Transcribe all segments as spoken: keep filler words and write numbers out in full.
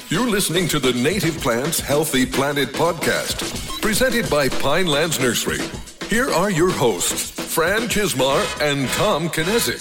You're listening to the Native Plants Healthy Planet podcast, presented by Pinelands Nursery. Here are your hosts, Fran Chismar and Tom Kinesic.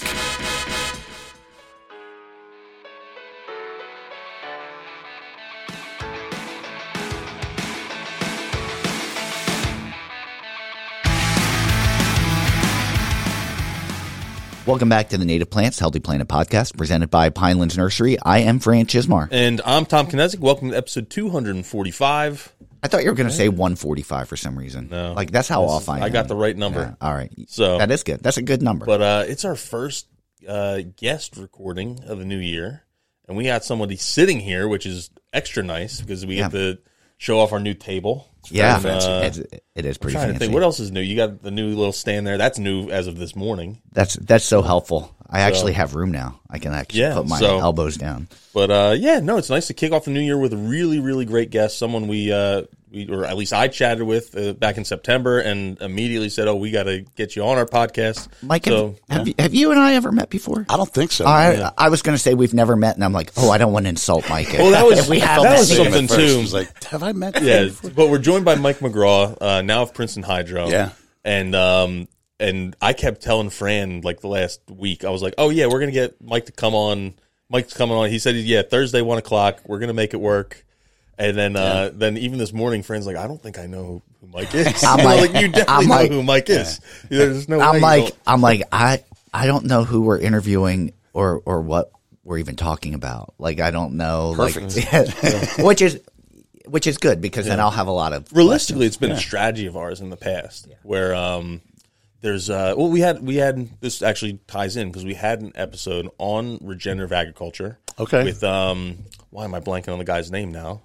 Welcome back to the Native Plants Healthy Planet podcast, presented by Pinelands Nursery. I am Fran Chismar. And I'm Tom Kinesic. Welcome to episode two forty-five. I thought you were going to say one forty-five for some reason. No. Like, that's how off I am. I got the right number. Yeah, all right. So that is good. That's a good number. But uh, it's our first uh, guest recording of the new year. And we got somebody sitting here, which is extra nice because we yeah. get to show off our new table. It's yeah, uh, it's, it is pretty I'm trying fancy. to think, what else is new? You got the new little stand there. That's new as of this morning. That's that's so helpful. I so, actually have room now. I can actually yeah, put my so, elbows down. But uh, yeah, no, it's nice to kick off the new year with a really, really great guest. Someone we, uh, we or at least I chatted with uh, back in September and immediately said, "Oh, we got to get you on our podcast." Mike, so, have, have, you, have you and I ever met before? I don't think so. I, yeah. I was going to say we've never met, and I'm like, oh, I don't want to insult Mike. Well, that was we have that was met something too. I was like, have I met? Yeah, but we're joined by Mike McGraw, uh, now of Princeton Hydro. Yeah, and um, and I kept telling Fran like the last week, I was like, oh yeah, we're gonna get Mike to come on. Mike's coming on. He said, yeah, Thursday one o'clock. We're gonna make it work. And then, uh, yeah. then even this morning, Fran's like, I don't think I know who Mike is. I'm like, like, you definitely I'm know like, who Mike is. Yeah. There's no. I'm way like, you don't. I'm like, I, I don't know who we're interviewing or, or what we're even talking about. Like, I don't know. Perfect. Like, yeah. which is, which is good because yeah. then I'll have a lot of. Realistically, questions. it's been yeah. a strategy of ours in the past yeah. where, um, there's, uh, well, we had, we had, this actually ties in because we had an episode on regenerative agriculture. Okay. With, um, why am I blanking on the guy's name now?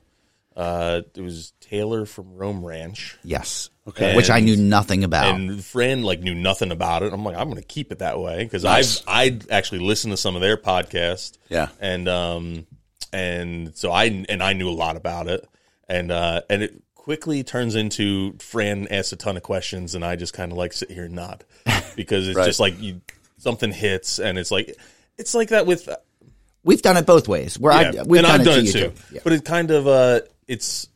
Uh, it was Taylor from Rome Ranch. Yes. Okay. And, which I knew nothing about. And Fran like knew nothing about it. I'm like, I'm going to keep it that way because nice. I've I actually listened to some of their podcasts. Yeah. And um and so I and I knew a lot about it. And uh and it quickly turns into Fran asks a ton of questions and I just kind of like sit here and nod because it's right. just like you something hits and it's like it's like that with. We've done it both ways. Where yeah. I, we've and done I've it done to it too. Yeah. But it kind of uh, it's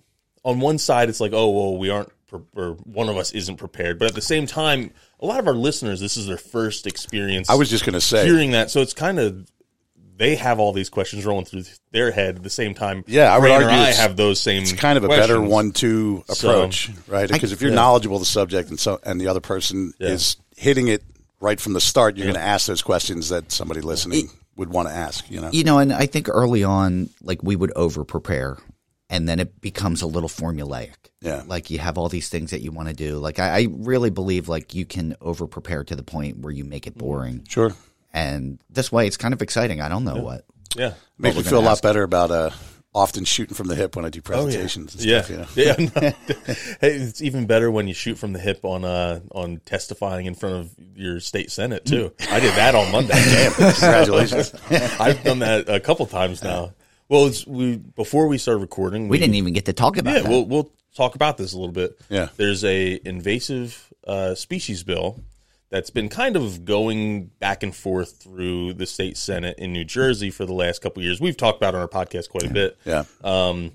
on one side, it's like, oh well, we aren't, pre- or one of us isn't prepared. But at the same time, a lot of our listeners, this is their first experience. I was just going to say hearing that, so it's kind of they have all these questions rolling through their head at the same time. Yeah, I would Fran argue or I it's, have those same. It's kind of a questions. better one-two approach, so, right? Because if you're yeah. knowledgeable of the subject and so and the other person yeah. is hitting it right from the start, you're yeah. going to ask those questions that somebody listening. It, would want to ask, you know. You know, and I think early on, like we would over prepare, and then it becomes a little formulaic. Yeah, like you have all these things that you want to do. Like I, I really believe, like you can over prepare to the point where you make it boring. Sure. And this way, it's kind of exciting. I don't know yeah. what. Yeah, makes me feel a lot better about uh, often shooting from the hip when I do presentations. Oh, yeah. and stuff, yeah. You know? yeah. No. Hey, it's even better when you shoot from the hip on uh, on testifying in front of your state senate too. I did that on Monday. Damn, congratulations! I've done that a couple times now. Well, it's, we before we started recording, we, we didn't even get to talk about. Yeah, that. we'll we'll talk about this a little bit. Yeah, there's a invasive uh, species bill that's been kind of going back and forth through the state senate in New Jersey for the last couple of years. We've talked about it on our podcast quite a bit. Yeah. Um,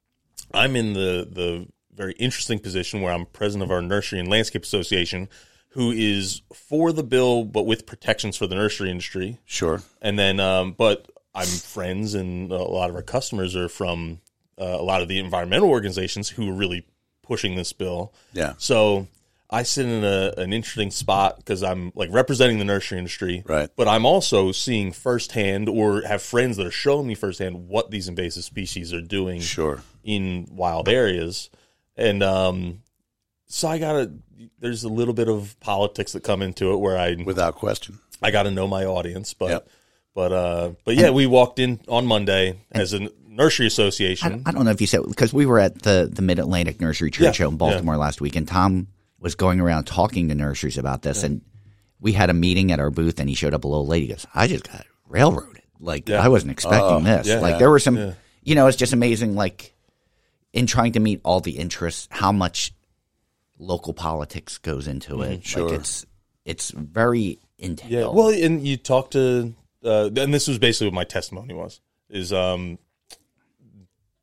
I'm in the, the very interesting position where I'm president of our Nursery and Landscape Association, who is for the bill, but with protections for the nursery industry. Sure. And then, um, but I'm friends and a lot of our customers are from uh, a lot of the environmental organizations who are really pushing this bill. Yeah. So I sit in a, an interesting spot because I'm like representing the nursery industry, right? But I'm also seeing firsthand, or have friends that are showing me firsthand what these invasive species are doing, sure, in wild areas. And um, so I gotta. There's a little bit of politics that come into it where I, without question, I got to know my audience, but yep. but uh, but yeah, and we walked in on Monday as a nursery association. I, I don't know if you said because we were at the the Mid Atlantic Nursery Trade yeah, Show in Baltimore yeah. last week, and Tom was going around talking to nurseries about this, yeah. and we had a meeting at our booth, and he showed up a little late. He goes, I just got railroaded. Like, yeah. I wasn't expecting uh, this. Yeah, like, there were some, yeah. you know, it's just amazing, like, in trying to meet all the interests, how much local politics goes into it. Mm-hmm, sure. Like, it's, it's very entailed. Yeah, well, and you talk to, uh, and this was basically what my testimony was, is um,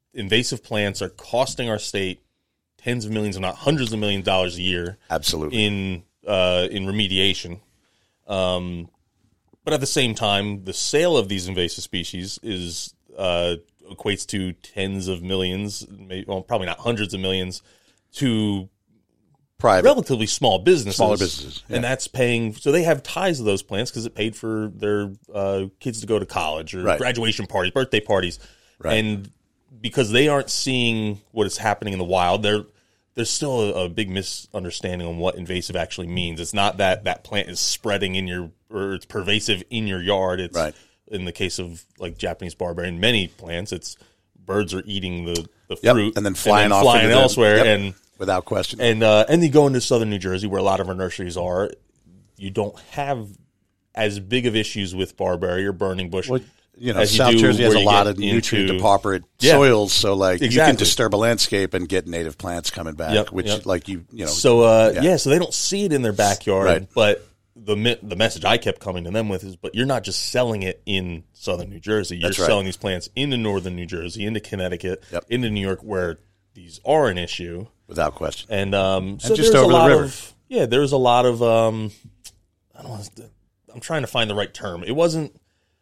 invasive plants are costing our state tens of millions, if not hundreds of millions of dollars a year. Absolutely. In uh, in remediation. Um, but at the same time, the sale of these invasive species is uh, equates to tens of millions, maybe, well, probably not hundreds of millions, to private, relatively small businesses. Smaller businesses. Yeah. And that's paying, so they have ties to those plants because it paid for their uh, kids to go to college or right. graduation parties, birthday parties. Right. And because they aren't seeing what is happening in the wild, they're there's still a, a big misunderstanding on what invasive actually means. It's not that that plant is spreading in your, or it's pervasive in your yard. It's right. in the case of like Japanese barberry and many plants, it's birds are eating the, the yep. fruit and then flying and then off flying into elsewhere. The, yep. and without question. And uh, and you go into southern New Jersey where a lot of our nurseries are, you don't have as big of issues with barberry or burning bush. Well, you know, as you South do Jersey has where a you lot get of nutrient into- depauperate Yeah. soils, so like you Exactly. can disturb a landscape and get native plants coming back, Yep, which yep. like you you know. So uh, yeah. yeah. so they don't see it in their backyard, Right. but the mi- the message I kept coming to them with is, but you're not just selling it in southern New Jersey. You're That's right. selling these plants into northern New Jersey, into Connecticut, Yep. into New York, where these are an issue. Without question. And um, so just there's over a the lot river. of yeah, there's a lot of um, I don't know. I'm trying to find the right term. It wasn't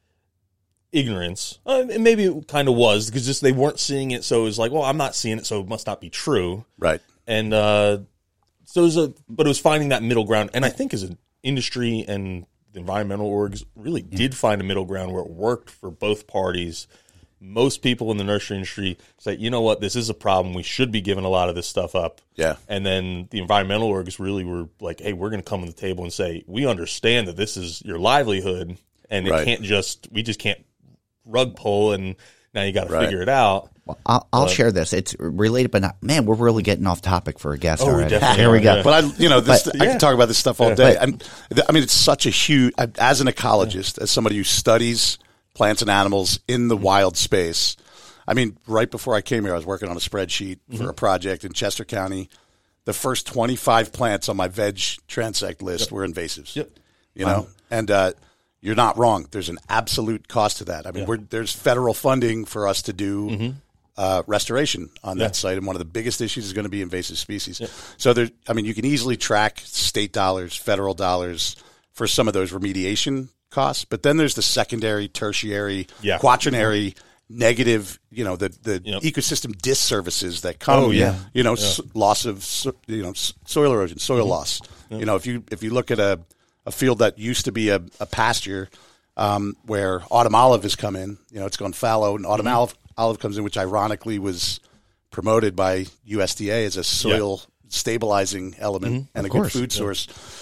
ignorance. Uh, and maybe it kind of was because just they weren't seeing it. So it was like, well, I'm not seeing it, so it must not be true. Right. And uh, so it was a, but it was finding that middle ground. And I think as an industry and the environmental orgs really yeah. did find a middle ground where it worked for both parties. Most people in the nursery industry say, you know what, this is a problem. We should be giving a lot of this stuff up. Yeah. And then the environmental orgs really were like, hey, we're going to come to the table and say, we understand that this is your livelihood and it Right. can't just, we just can't rug pull and now you got to Right. figure it out. Well, I'll, I'll But- share this. It's related, but not, man, we're really getting off topic for a guest Oh, we already. definitely Here we are, go. yeah. But I, you know, this, But- I yeah. can talk about this stuff all Yeah. day. But- I'm, I mean, it's such a huge. As an ecologist, as somebody who studies plants and animals in the wild space, I mean, right before I came here, I was working on a spreadsheet Mm-hmm. for a project in Chester County. The first twenty-five plants on my veg transect list were invasives. Yep. You know, and uh, you're not wrong. There's an absolute cost to that. I mean, we're, there's federal funding for us to do. Mm-hmm. Uh, restoration on Yeah. that site, and one of the biggest issues is going to be invasive species. So there, I mean, you can easily track state dollars, federal dollars for some of those remediation costs, but then there's the secondary, tertiary, Yeah. quaternary, negative, you know, the the Yep. ecosystem disservices that come. Oh, yeah. you know, s- loss of so- you know s- soil erosion, soil Mm-hmm. loss. You know, if you if you look at a a field that used to be a, a pasture. Um, where autumn olive has come in, you know, it's gone fallow, and autumn Mm-hmm. olive, olive comes in, which ironically was promoted by U S D A as a soil stabilizing element Mm-hmm. and a course. good food source.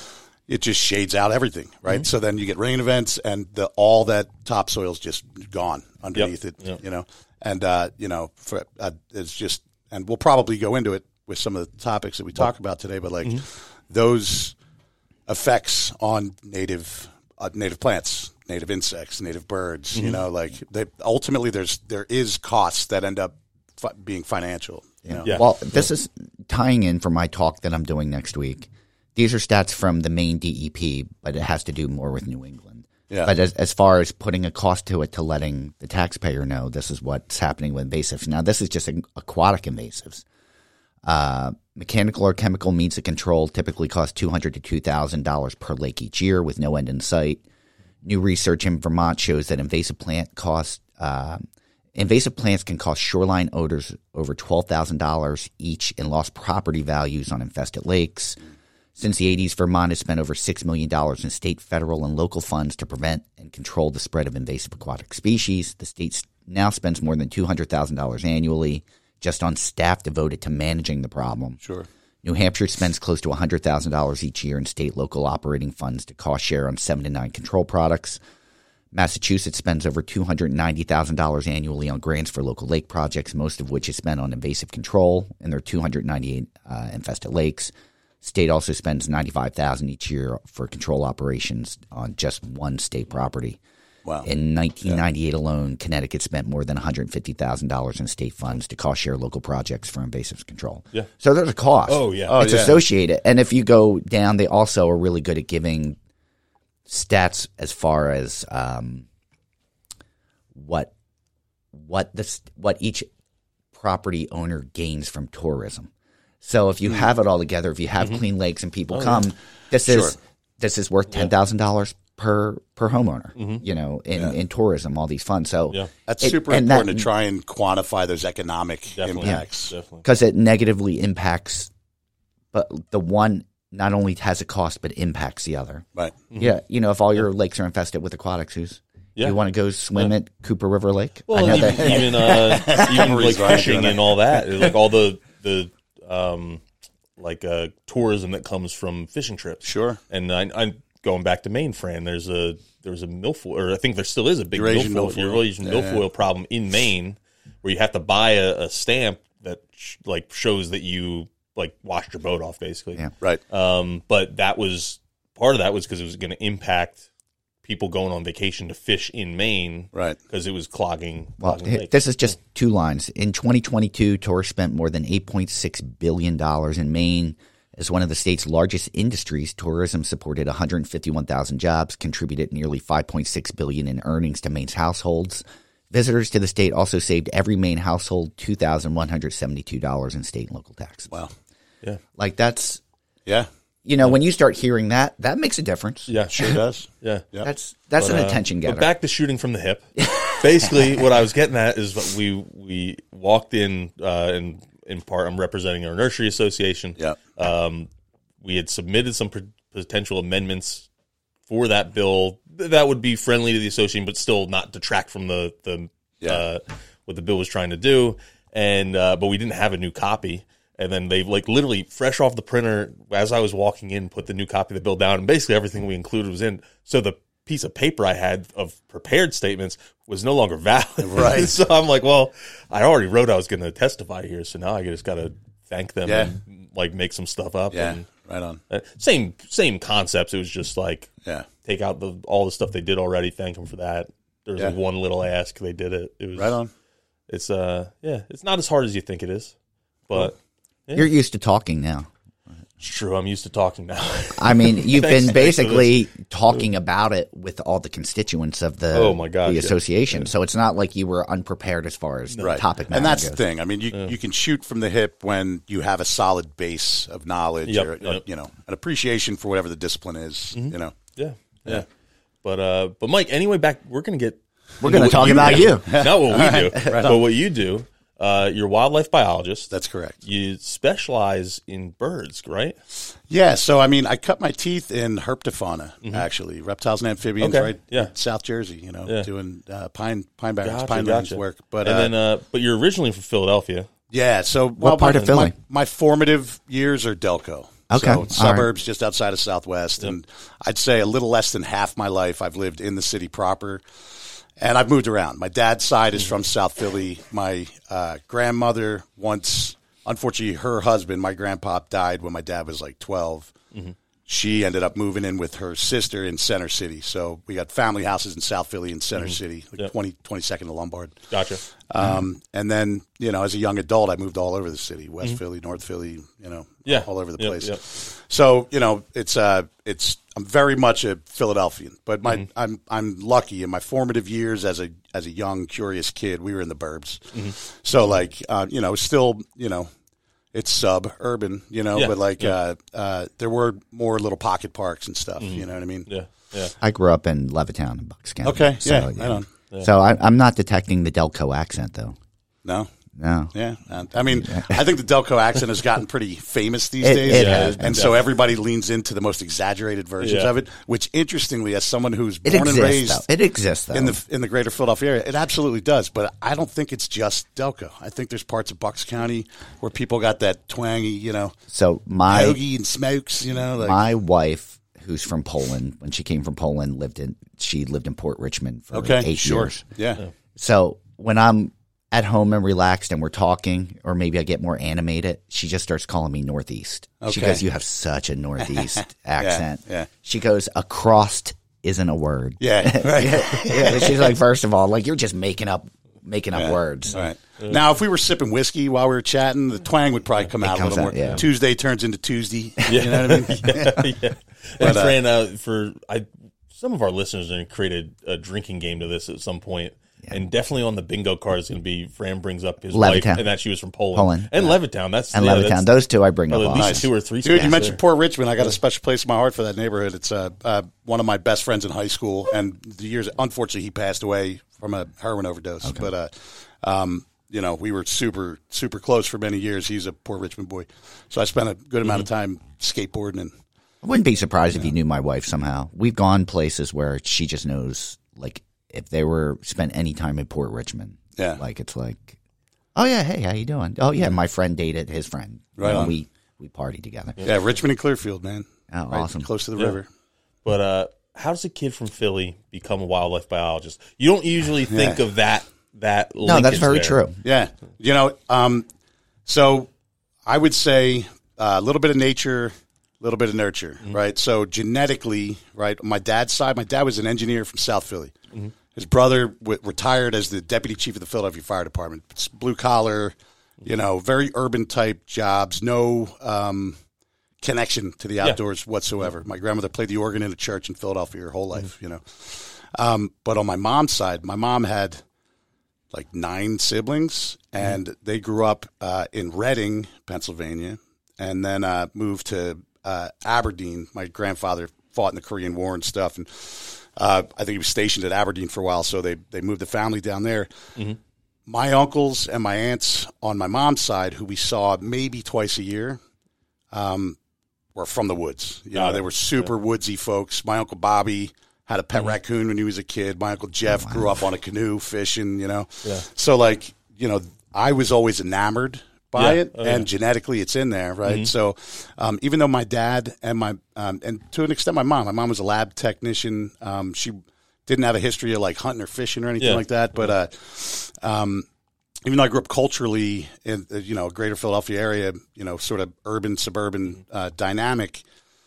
It just shades out everything, right? So then you get rain events, and the all that topsoil is just gone underneath Yep. it, Yep. you know. And uh, you know, for, uh, it's just, and we'll probably go into it with some of the topics that we talk about today, but like those effects on native uh, native plants, native insects, native birds. You know, like they ultimately there's there is costs that end up fi- being financial. You know? Yeah. Well, this is tying in for my talk that I'm doing next week. These are stats from the main D E P, but it has to do more with New England. Yeah. But as, as far as putting a cost to it, to letting the taxpayer know this is what's happening with invasives. Now, this is just aquatic invasives. Uh, mechanical or chemical means of control typically cost two hundred to two thousand dollars per lake each year with no end in sight. New research in Vermont shows that invasive plant cost uh, invasive plants can cost shoreline odors over twelve thousand dollars each in lost property values on infested lakes. Since the eighties, Vermont has spent over six million dollars in state, federal, and local funds to prevent and control the spread of invasive aquatic species. The state now spends more than two hundred thousand dollars annually just on staff devoted to managing the problem. Sure. New Hampshire spends close to one hundred thousand dollars each year in state local operating funds to cost share on seven to nine control products. Massachusetts spends over two hundred ninety thousand dollars annually on grants for local lake projects, most of which is spent on invasive control in their two hundred ninety-eight uh, infested lakes. State also spends ninety-five thousand dollars each year for control operations on just one state property. Wow. In nineteen ninety-eight alone, Connecticut spent more than one hundred fifty thousand dollars in state funds to cost share local projects for invasive control. Yeah. So there's a cost. Oh, yeah. Oh, It's yeah. associated. And if you go down, they also are really good at giving stats as far as um, what what this what each property owner gains from tourism. So if you mm-hmm. have it all together, if you have mm-hmm. clean lakes and people oh, come, yeah. this sure. is this is worth ten thousand yeah. dollars per per homeowner. Mm-hmm. You know, in, yeah. in tourism, all these funds. So yeah. that's it, super important that, to try and quantify those economic definitely. impacts because it negatively impacts, but the one not only has a cost but impacts the other. Right. Mm-hmm. Yeah. You know, if all your lakes are infested with aquatics, who's Yeah. You want to go swim yeah. at Cooper River Lake? Well, I know even that. even, uh, even like fishing and all that, like all the the um, like uh, tourism that comes from fishing trips. Sure. And I, I'm going back to Maine, Fran. There's a there's a milfoil, or I think there still is a big Eurasian milfoil, milfoil, Eurasian yeah, milfoil yeah. problem in Maine, where you have to buy a, a stamp that sh- like shows that you like washed your boat off, basically. Yeah. Right. Um, but that was part of that was because it was going to impact people going on vacation to fish in Maine, right? Because it was clogging. Well, clogging this is just two lines. In twenty twenty-two, tourists spent more than eight point six billion dollars in Maine. As one of the state's largest industries, tourism supported one hundred fifty-one thousand jobs, contributed nearly five point six billion dollars in earnings to Maine's households. Visitors to the state also saved every Maine household two thousand one hundred seventy-two dollars in state and local taxes. Wow. Yeah. Like that's yeah. You know, when you start hearing that, that makes a difference. Yeah, sure does. Yeah, yeah. That's that's but, an uh, attention getter. But back to shooting from the hip. Basically, what I was getting at is that we we walked in, uh, and in part, I'm representing our nursery association. Yeah. Um, we had submitted some p- potential amendments for that bill that would be friendly to the association, but still not detract from the the yeah. uh, what the bill was trying to do. And uh, but we didn't have a new copy. And then they like literally fresh off the printer as I was walking in, put the new copy of the bill down, and basically everything we included was in. So the piece of paper I had of prepared statements was no longer valid. Right. So I'm like, well, I already wrote I was going to testify here, so now I just got to thank them yeah. and like make some stuff up. Yeah, and, right on. Uh, same same concepts. It was just like yeah. take out the all the stuff they did already. Thank them for that. There was yeah. like one little ask. They did it. It was right on. It's uh yeah. It's not as hard as you think it is, but. Cool. Yeah. You're used to talking now. It's true. I'm used to talking now. I mean, you've been basically talking about it with all the constituents of the, oh my God, the yeah. association. Yeah. So it's not like you were unprepared as far as the right. topic matter And that's goes. the thing. I mean, you yeah. you can shoot from the hip when you have a solid base of knowledge yep, or, yep. or, you know, an appreciation for whatever the discipline is, mm-hmm. you know. Yeah, yeah. Yeah. But, uh, but Mike, anyway, back, we're going to get. We're going to talk about do. you. Not what we do, right but what you do. Uh, you're a wildlife biologist. That's correct. You specialize in birds, right? Yeah. So, I mean, I cut my teeth in herpetofauna, mm-hmm. actually, reptiles and amphibians, okay. right? Yeah. South Jersey, you know, yeah. doing uh, pine pine barrens, gotcha, pine gotcha. barrens work. But and uh, then, uh, but you're originally from Philadelphia. Yeah. So, what well, part my, of Philly? My, my formative years are Delco. Okay. So suburbs right. just outside of Southwest, yep. and I'd say a little less than half my life I've lived in the city proper. And I've moved around. My dad's side is from South Philly. My uh, grandmother once, unfortunately, her husband, my grandpa, died when my dad was like twelve. Mm-hmm. She ended up moving in with her sister in Center City. So we got family houses in South Philly and Center mm-hmm. City, like yep. twenty, twenty-second to Lombard. Gotcha. Um, and then, you know, as a young adult, I moved all over the city, West mm-hmm. Philly, North Philly, you know, yeah. all over the yep, place. Yep. So, you know, it's, uh, it's, I'm very much a Philadelphian, but my, mm-hmm. I'm, I'm lucky in my formative years as a, as a young, curious kid, we were in the burbs. Mm-hmm. So like, uh, you know, still, you know, it's suburban, you know, yeah. but like, yeah. uh, uh, there were more little pocket parks and stuff, mm-hmm. you know what I mean? Yeah. Yeah. I grew up in Levittown and Bucks County. Okay. So, yeah. yeah. Right on. Yeah. So I, I'm not detecting the Delco accent though. No. No. Yeah. I mean, I think the Delco accent has gotten pretty famous these it, days. It yeah, has. And so everybody leans into the most exaggerated versions yeah. of it, which interestingly, as someone who's it born exists, and raised though. It exists, though. in the in the greater Philadelphia area, it absolutely does. But I don't think it's just Delco. I think there's parts of Bucks County where people got that twangy, you know, so my hoagie and smokes, you know. Like, my wife, who's from Poland, when she came from Poland, lived in she lived in Port Richmond for okay, eight sure. years. Yeah. yeah. So when I'm at home and relaxed and we're talking, or maybe I get more animated, she just starts calling me Northeast. Okay. She goes, "You have such a Northeast accent." Yeah, yeah. She goes, "Across isn't a word." Yeah, right. yeah, she's like, first of all, like you're just making up making up yeah, words. Right. Now, if we were sipping whiskey while we were chatting, the twang would probably come it out a little out, more. Yeah. Tuesday turns into Tuesday. Yeah. You know what I mean? yeah, yeah. But, and uh, Fran, uh, for I, some of our listeners are going to create a, a drinking game to this at some point. And definitely on the bingo card is going to be Fran brings up his Levittown. wife, and that she was from Poland. Poland. And Levittown. That's And yeah, Levittown. that's- Those two I bring well, up at often. least two or three. Dude, spots you mentioned there. Port Richmond. I got a special place in my heart for that neighborhood. It's uh, uh, one of my best friends in high school, and the years. Unfortunately, he passed away from a heroin overdose. But uh, um, you know, we were super, super close for many years. He's a Port Richmond boy, so I spent a good amount of time skateboarding. And I wouldn't be surprised if you knew my wife somehow. We've gone places where she just knows, like, if they were spent any time in Port Richmond. Yeah. Like, it's like, oh, yeah, hey, how you doing? Oh, yeah, my friend dated his friend. Right You know, on. We, we party together. yeah, Richmond and Clearfield, man. Oh, Right awesome. close to the Yeah. river. But uh, how does a kid from Philly become a wildlife biologist? You don't usually think Yeah. of that. That No, that's linkage very there. true. Yeah, you know, um, so I would say uh, a little bit of nature, a little bit of nurture, right? So genetically, right, on my dad's side, my dad was an engineer from South Philly. His brother w- retired as the deputy chief of the Philadelphia Fire Department. It's blue collar, you know, very urban type jobs, no um, connection to the outdoors whatsoever. My grandmother played the organ in a church in Philadelphia her whole life, you know. Um, but on my mom's side, my mom had like nine siblings, and they grew up uh, in Reading, Pennsylvania, and then uh, moved to uh, Aberdeen. My grandfather fought in the Korean War and stuff, and uh, I think he was stationed at Aberdeen for a while, so they, they moved the family down there. Mm-hmm. My uncles and my aunts on my mom's side, who we saw maybe twice a year, um, were from the woods. You know, Got it. they were super woodsy folks. My Uncle Bobby had a pet raccoon when he was a kid. My Uncle Jeff grew up on a canoe fishing, you know. Yeah. So, like, you know, I was always enamored by Yeah. it, Oh, and yeah. genetically it's in there, right? So, um, even though my dad and my, um, and to an extent my mom, my mom was a lab technician. Um, she didn't have a history of, like, hunting or fishing or anything Yeah. like that. But, uh, um, even though I grew up culturally in, uh, you know, greater Philadelphia area, you know, sort of urban, suburban uh, dynamic,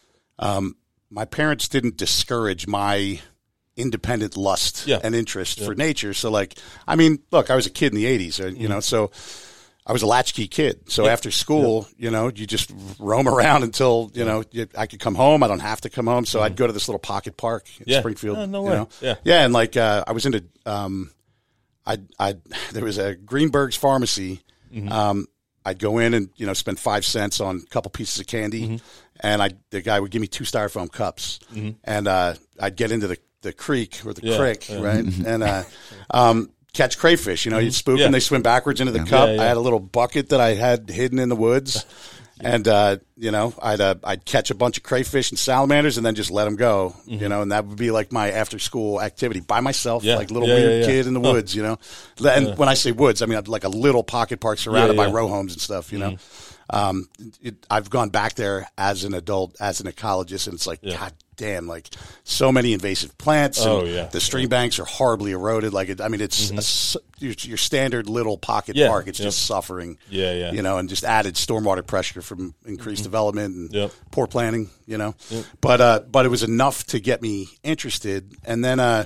um, my parents didn't discourage my independent lust Yeah. and interest for nature. So, like, I mean, look, I was a kid in the eighties, uh, you know, so I was a latchkey kid. So after school, you know, you just roam around until, you know, you, I could come home. I don't have to come home. So I'd go to this little pocket park in Yeah. Springfield. Oh, no you way. know? Yeah. Yeah. And like, uh, I was into, um, I, I, there was a Greenberg's Pharmacy. Um, I'd go in and, you know, spend five cents on a couple pieces of candy. And I, the guy would give me two styrofoam cups, and uh, I'd get into the, the creek or the Yeah, creek, yeah. right, and uh, um, catch crayfish. You know, you'd spook Yeah. them; they swim backwards into the cup. Yeah, yeah. I had a little bucket that I had hidden in the woods, and uh, you know, I'd uh, I'd catch a bunch of crayfish and salamanders, and then just let them go. You know, and that would be like my after school activity by myself, Yeah. like little Yeah, weird yeah, yeah. kid in the Huh. woods. You know, and when I say woods, I mean like a little pocket park surrounded Yeah, by yeah. row homes and stuff. You know. Um, it, I've gone back there as an adult, as an ecologist, and it's like, Yeah. God damn, like so many invasive plants. And Oh, yeah. the stream banks are horribly eroded. Like, it, I mean, it's a s your, your standard little pocket Yeah. park. It's Yep. just suffering. Yeah, yeah. You know, and just added stormwater pressure from increased development and Yep. poor planning. You know, but uh, but it was enough to get me interested, and then uh.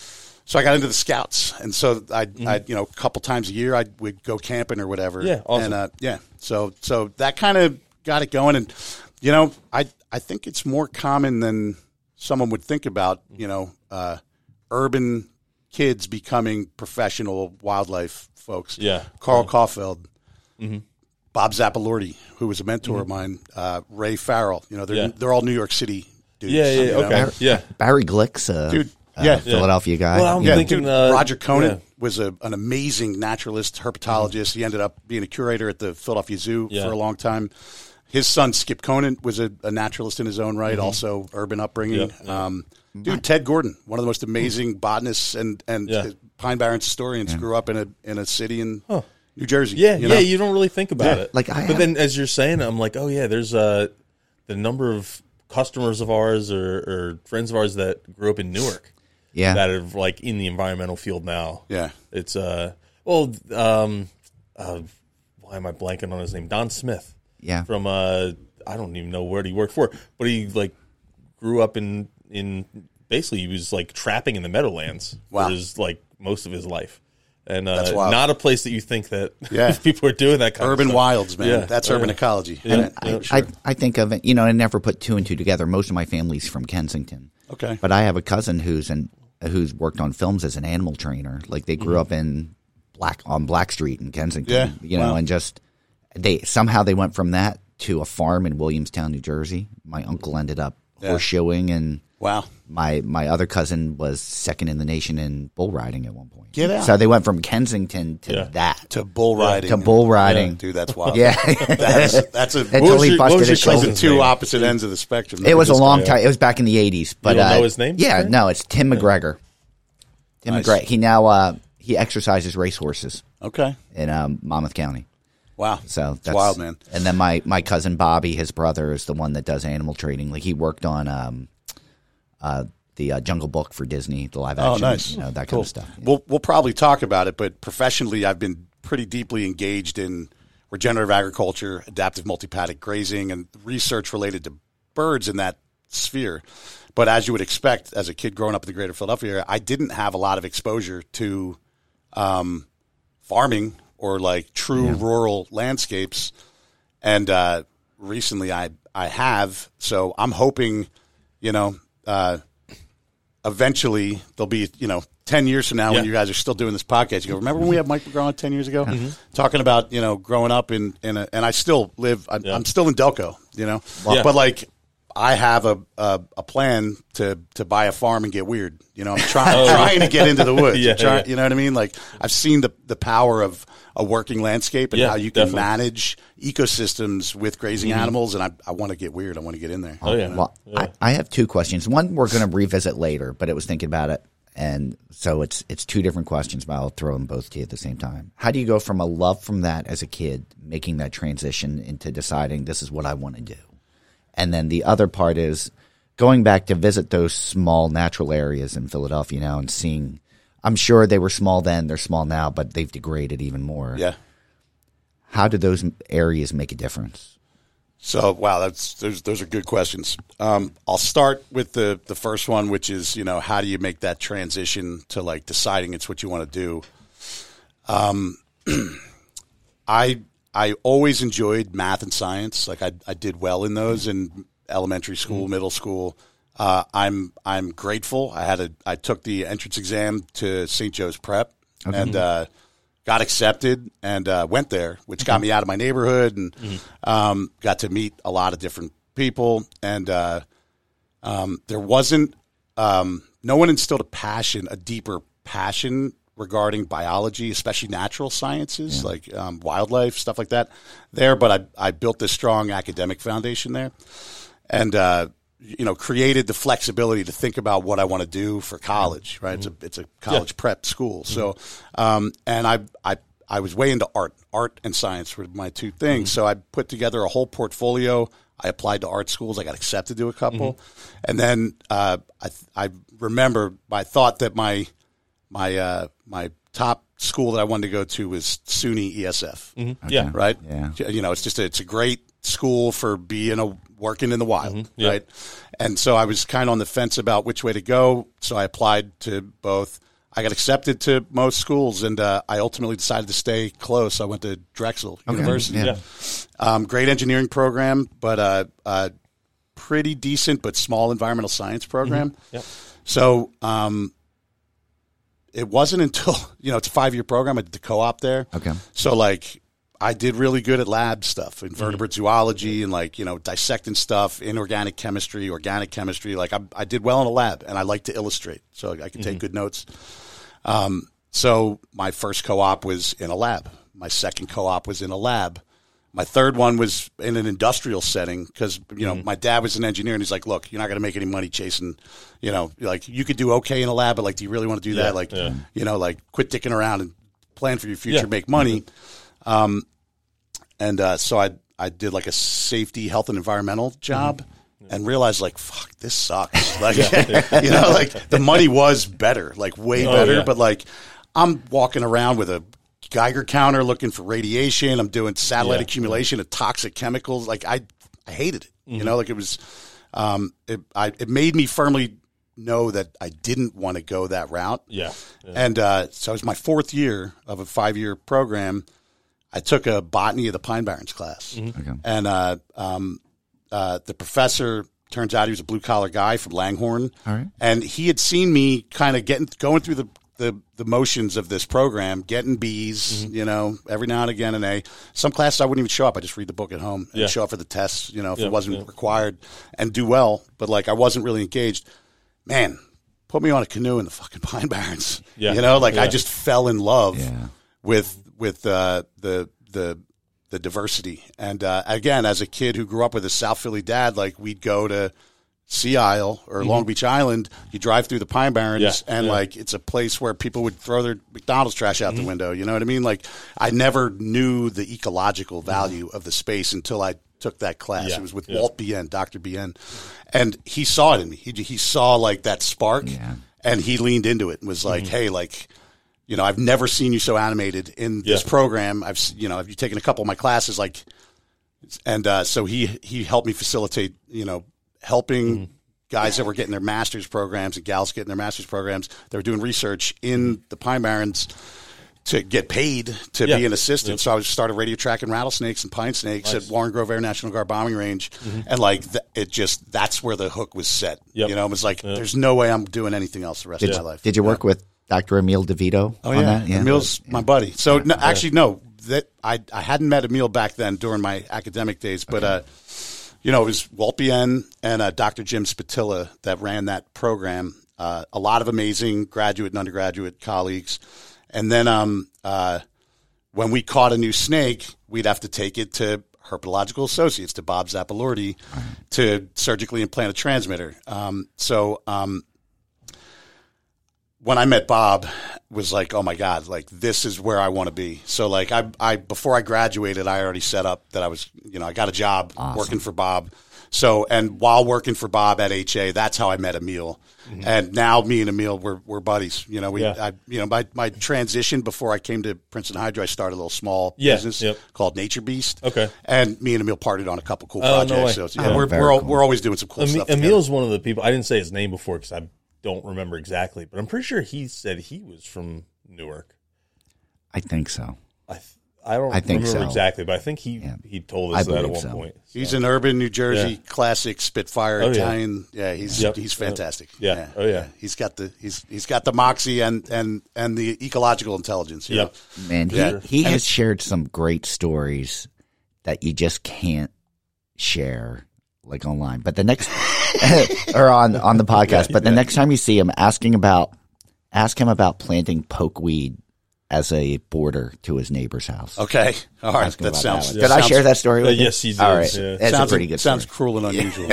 So I got into the Scouts, and so I, I, you know, a couple times a year I would go camping or whatever. Yeah, awesome. And uh, yeah, so so that kind of got it going, and you know, I I think it's more common than someone would think about. You know, uh, urban kids becoming professional wildlife folks. Yeah. Carl Caulfield, Bob Zappalorti, who was a mentor of mine, uh, Ray Farrell. You know, they're Yeah. they're all New York City dudes. Yeah, yeah, you know? okay. Yeah. Barry Glick's a Dude, uh, yeah. Philadelphia guy. Well, I'm Yeah, thinking, dude, uh, Roger Conant yeah. was a, an amazing naturalist, herpetologist. He ended up being a curator at the Philadelphia Zoo Yeah. for a long time. His son, Skip Conant, was a, a naturalist in his own right, also urban upbringing. Mm-hmm. Yeah, yeah. Um, dude, Ted Gordon, one of the most amazing botanists and, and Yeah. Pine Barrens historians, grew up in a in a city in New Jersey. Yeah, you yeah, know? you don't really think about Yeah. it. Like, I but have- then as you're saying, I'm like, oh yeah, there's uh, the number of customers of ours or, or friends of ours that grew up in Newark yeah. that are like in the environmental field now. Yeah. It's uh, well, um, uh, why am I blanking on his name? Don Smith. Yeah. From uh, I don't even know where he worked for, but he like grew up in in basically he was like trapping in the Meadowlands Wow. for his like most of his life. And That's uh, wild. not a place that you think that Yeah. people are doing that kind Urban of stuff. wilds, man. Yeah. That's Oh, urban yeah. ecology. Yeah. Yeah, I, for sure. I, I think of it, you know, I never put two and two together. Most of my family's from Kensington. Okay. But I have a cousin who's an who's worked on films as an animal trainer. Like they grew Mm-hmm. up in Black on Black Street in Kensington, Yeah, you know, wow. and just they somehow they went from that to a farm in Williamstown, New Jersey. My uncle ended up Yeah. horseshoeing, and Wow. my my other cousin was second in the nation in bull riding at one point. Get out. So they went from Kensington to Yeah. that To bull riding. to bull riding. Dude, that's wild. Yeah, That's, that's a, Until was he your- what busted was his your shoulder. cousin's the two name? opposite ends of the spectrum. It was a This long guy- time. It was back in the eighties. But don't uh, know his name? Yeah, Right? no, it's Tim McGregor. Tim Nice. McGregor. He now uh, he exercises racehorses Okay. in um, Monmouth County. Wow. So that's wild, man. And then my, my cousin Bobby, his brother, is the one that does animal trading. Like he worked on um, uh, the uh, Jungle Book for Disney, the live Oh, action, nice. you know, that Cool. kind of stuff. Yeah. We'll we'll probably talk about it, but professionally, I've been pretty deeply engaged in regenerative agriculture, adaptive multi-paddock grazing, and research related to birds in that sphere. But as you would expect, as a kid growing up in the greater Philadelphia area, I didn't have a lot of exposure to um, farming or like true rural landscapes. And uh, recently, I I have. So I'm hoping, you know. Uh, Eventually, there'll be, you know, ten years from now when Yeah. you guys are still doing this podcast, you go, remember when we had Mike McGraw on ten years ago? Talking about, you know, growing up in, in a, and I still live, I'm, Yeah. I'm still in Delco, you know, Yeah. but like, I have a, a, a plan to, to buy a farm and get weird. You know, I'm trying, Oh. trying to get into the woods. Yeah, I'm trying- yeah. You know what I mean? Like, I've seen the, the power of a working landscape and Yeah, how you can definitely. manage ecosystems with grazing animals. And I, I want to get weird. I want to get in there. Oh, yeah. Well, I, I have two questions. One we're going to revisit later, but it was thinking about it, and so it's it's two different questions, but I'll throw them both to you at the same time. How do you go from a love from that as a kid, making that transition into deciding this is what I want to do, and then the other part is going back to visit those small natural areas in Philadelphia now and seeing. I'm sure they were small then; they're small now, but they've degraded even more. Yeah. How do those areas make a difference? So, wow, that's those those are good questions. Um, I'll start with the the first one, which is, you know, how do you make that transition to like deciding it's what you want to do? Um, I I always enjoyed math and science. Like I I did well in those in elementary school, middle school. Uh, I'm I'm grateful. I had a I took the entrance exam to Saint Joe's Prep and uh, got accepted and uh, went there, which got me out of my neighborhood and um, got to meet a lot of different people. And uh, um, there wasn't um, no one instilled a passion, a deeper passion regarding biology, especially natural sciences like um, wildlife, stuff like that there. But I I built this strong academic foundation there, and uh, you know, created the flexibility to think about what I want to do for college, right? It's a, it's a college prep school. So, um, and I, I, I was way into art, art and science were my two things. So I put together a whole portfolio. I applied to art schools. I got accepted to a couple. And then, uh, I, I remember I thought that my, my, uh, my top school that I wanted to go to was SUNY E S F. Yeah. Right. Yeah. You know, it's just, a, it's a great school for being a, working in the wild, Yeah. right? And so I was kind of on the fence about which way to go. So I applied to both. I got accepted to most schools, and uh, I ultimately decided to stay close. I went to Drexel University. Yeah. Yeah. Um, great engineering program, but uh, uh, pretty decent but small environmental science program. Yep. So um, it wasn't until, you know, it's a five-year program. I did the co-op there. Okay. So, like, I did really good at lab stuff, invertebrate zoology and, like, you know, dissecting stuff, inorganic chemistry, organic chemistry. Like, I, I did well in a lab, and I like to illustrate, so I could take good notes. Um, so my first co-op was in a lab. My second co-op was in a lab. My third one was in an industrial setting because, you know, my dad was an engineer, and he's like, look, you're not going to make any money chasing, you know, like, you could do okay in a lab, but, like, do you really want to do Yeah, that? Like, yeah. you know, like, quit dicking around and plan for your future, Yeah. make money. Um, and uh, so I I did like a safety, health, and environmental job, and realized like, fuck, this sucks. Like, you know, like the money was better, like way Oh, better, yeah. but like I'm walking around with a Geiger counter looking for radiation. I'm doing satellite Yeah. accumulation of toxic chemicals. Like I I hated it. You know, like it was um it I it made me firmly know that I didn't want to go that route. Yeah. Yeah. And uh, so it was my fourth year of a five-year program. I took a botany of the Pine Barrens class. Okay. And uh, um, uh, the professor turns out he was a blue collar guy from Langhorne. All right. And he had seen me kind of getting going through the, the, the motions of this program, getting B's, mm-hmm. you know, every now and again an A. Some classes I wouldn't even show up. I just read the book at home and yeah. show up for the tests, you know, if yeah, it wasn't yeah. required, and do well. But, like, I wasn't really engaged. Man, put me on a canoe in the fucking Pine Barrens. Yeah. You know, like yeah. I just fell in love Yeah. with with uh, the the the diversity. And uh, again, as a kid who grew up with a South Philly dad, like we'd go to Sea Isle or mm-hmm. Long Beach Island. You drive through the Pine Barrens, yeah. and yeah. like it's a place where people would throw their McDonald's trash out mm-hmm. the window. You know what I mean? Like I never knew the ecological value mm-hmm. of the space until I took that class. Yeah. It was with yeah. Walt B N, Doctor B N, and he saw it in me. He he saw like that spark, Yeah. and he leaned into it and was like, mm-hmm. "Hey, like." You know, I've never seen you so animated in this yeah. program. I've, you know, have you taken a couple of my classes? Like, and uh, so he he helped me facilitate, you know, helping mm-hmm. guys that were getting their master's programs and gals getting their master's programs. They were doing research in the Pine Barrens to get paid to yeah. be an assistant. Yep. So I started radio tracking rattlesnakes and pine snakes nice. at Warren Grove Air National Guard bombing range, mm-hmm. and like th- it just that's where the hook was set. Yep. You know, it was like yep. there's no way I'm doing anything else the rest Did, of my life. did you work yeah. with Doctor Emil DeVito Oh on yeah, that? Emil's Yeah. my buddy. So no, actually, no, that I I hadn't met Emil back then during my academic days, but Okay. uh, you know, it was Walt B N and uh, Doctor Jim Spatilla that ran that program. Uh, a lot of amazing graduate and undergraduate colleagues, and then um, uh, when we caught a new snake, we'd have to take it to Herpetological Associates, to Bob Zappalorti, right. to surgically implant a transmitter. Um, so. Um, When I met Bob, was like, oh my God, like this is where I want to be. So like I, I before I graduated, I already set up that I was, you know, I got a job awesome. working for Bob. So and while working for Bob at H A, that's how I met Emil. Mm-hmm. And now me and Emil, we're we're buddies. You know, we, yeah. I, you know, my my transition before I came to Princeton Hydro, I started a little small yeah. business yep. called Nature Beast. Okay, and me and Emil partied on a couple cool oh, projects. No so yeah, oh, we're very we're cool. we're always doing some cool Em- stuff. Emil's one of the people. I didn't say his name before because I don't remember exactly, but I'm pretty sure he said he was from Newark. I think so. I th- I don't I think remember so. exactly, but I think he Yeah. he told I us that at believe one so. point. So. He's an urban New Jersey Yeah. classic Spitfire Oh, yeah. Italian. Yeah, he's Yep. he's fantastic. Yeah. Oh, yeah. He's got the he's he's got the moxie and and and the ecological intelligence. You Yep. know? Man, he, Yeah. he And has shared some great stories that you just can't share like online. But the next or on on the podcast, Yeah, but the yeah. next time you see him, ask him about ask him about planting pokeweed as a border to his neighbor's house. Okay. All right. Ask him That about sounds. that that one. Did I sounds- share that story Uh, with you? yes, you did. All right. Yeah. That's sounds a pretty good Sounds story. cruel and unusual.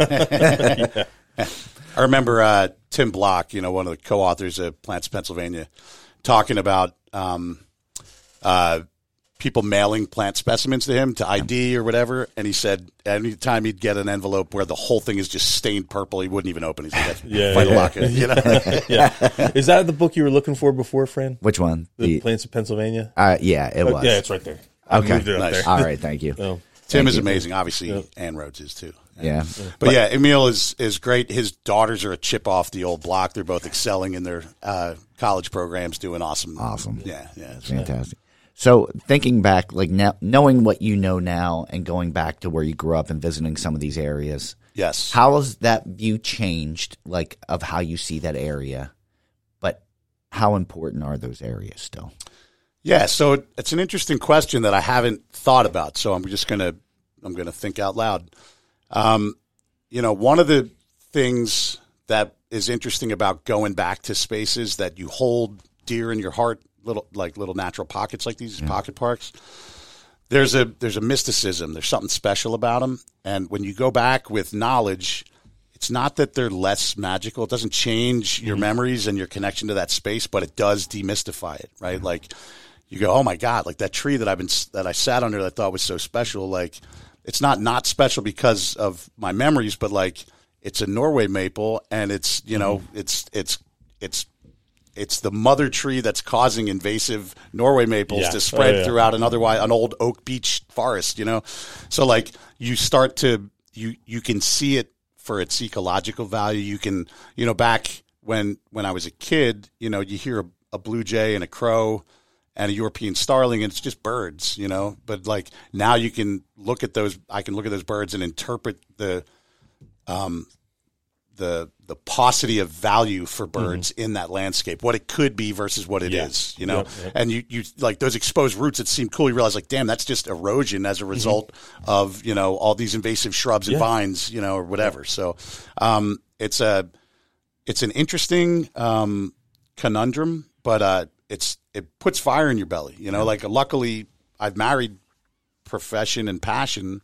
I remember uh, Tim Block, you know, one of the co-authors of Plants Pennsylvania, talking about um, uh, people mailing plant specimens to him to I D or whatever, and he said any time he'd get an envelope where the whole thing is just stained purple, he wouldn't even open it. He's like, Yeah, fight yeah. a lock it, you know? yeah. Is that the book you were looking for before, Fran? Which one? The, The, Plants of Pennsylvania? uh, yeah, it Oh, was. yeah, it's right there. I Okay. moved it up Nice. there. All right. Thank you. Oh. Tim Thank is you. amazing. Obviously, Yep. Ann Rhodes is too. Yeah. But yeah, Emil is is great. His daughters are a chip off the old block. They're both excelling in their uh, college programs, doing awesome. Awesome. Yeah, yeah. It's Fantastic. So thinking back, like now, knowing what you know now and going back to where you grew up and visiting some of these areas, Yes. how has that view changed, like of how you see that area? But how important are those areas still? Yeah, so it, it's an interesting question that I haven't thought about. So I'm just gonna I'm gonna think out loud. Um, you know, one of the things that is interesting about going back to spaces that you hold dear in your heart, little like little natural pockets like these Yeah. pocket parks. There's a there's a mysticism. There's something special about them, and when you go back with knowledge, it's not that they're less magical. It doesn't change your memories and your connection to that space, but it does demystify it, right? Like you go, oh my God, like that tree that I've been that I sat under that I thought was so special. Like it's not not special because of my memories, but like it's a Norway maple, and it's you know it's it's it's it's the mother tree that's causing invasive Norway maples Yeah. to spread Oh, yeah. throughout an otherwise an old oak beech forest. You know, so like you start to you you can see it for its ecological value. You can, you know, back when when I was a kid, you know, you hear a, a blue jay and a crow and a European starling, and it's just birds, you know. But like now you can look at those, I can look at those birds and interpret the um, the the paucity of value for birds mm-hmm. in that landscape, what it could be versus what it yeah. is, you know. Yep, yep. And you, you like those exposed roots that seem cool. You realize, like, damn, that's just erosion as a result mm-hmm. of, you know, all these invasive shrubs and yeah. vines, you know, or whatever. Yeah. So um, it's a it's an interesting um, conundrum, but uh, it's it puts fire in your belly, you know. Like, luckily, I've married profession and passion,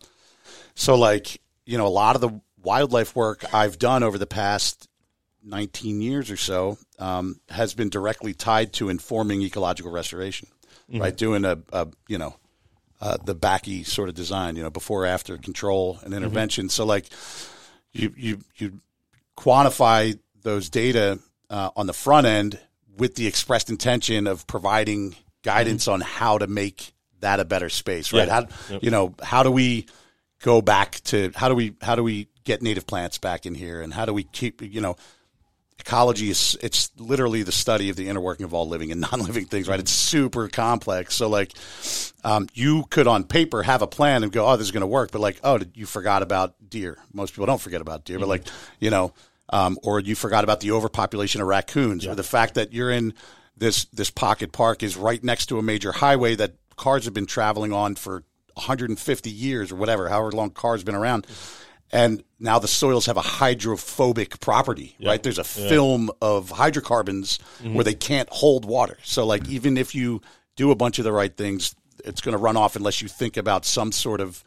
so like, you know, a lot of the wildlife work I've done over the past nineteen years or so um, has been directly tied to informing ecological restoration, mm-hmm. right? Doing a, a you know, uh, the backy sort of design, you know, before, after control and intervention. Mm-hmm. So like you, you, you quantify those data uh, on the front end with the expressed intention of providing guidance mm-hmm. on how to make that a better space, right? Yeah. How, yep. you know, how do we go back to, how do we, how do we get native plants back in here, and how do we keep, you know, ecology is, it's literally the study of the inner working of all living and non-living things, right? It's super complex. So like, um, you could on paper have a plan and go, oh, this is going to work, but like, oh, you forgot about deer. Most people don't forget about deer, mm-hmm. but like, you know, um, or you forgot about the overpopulation of raccoons, yeah. or the fact that you're in this, this pocket park is right next to a major highway that cars have been traveling on for one hundred fifty years or whatever, however long cars have been around. And now the soils have a hydrophobic property, yeah. right? There's a yeah. film of hydrocarbons mm-hmm. where they can't hold water. So like, even if you do a bunch of the right things, it's going to run off unless you think about some sort of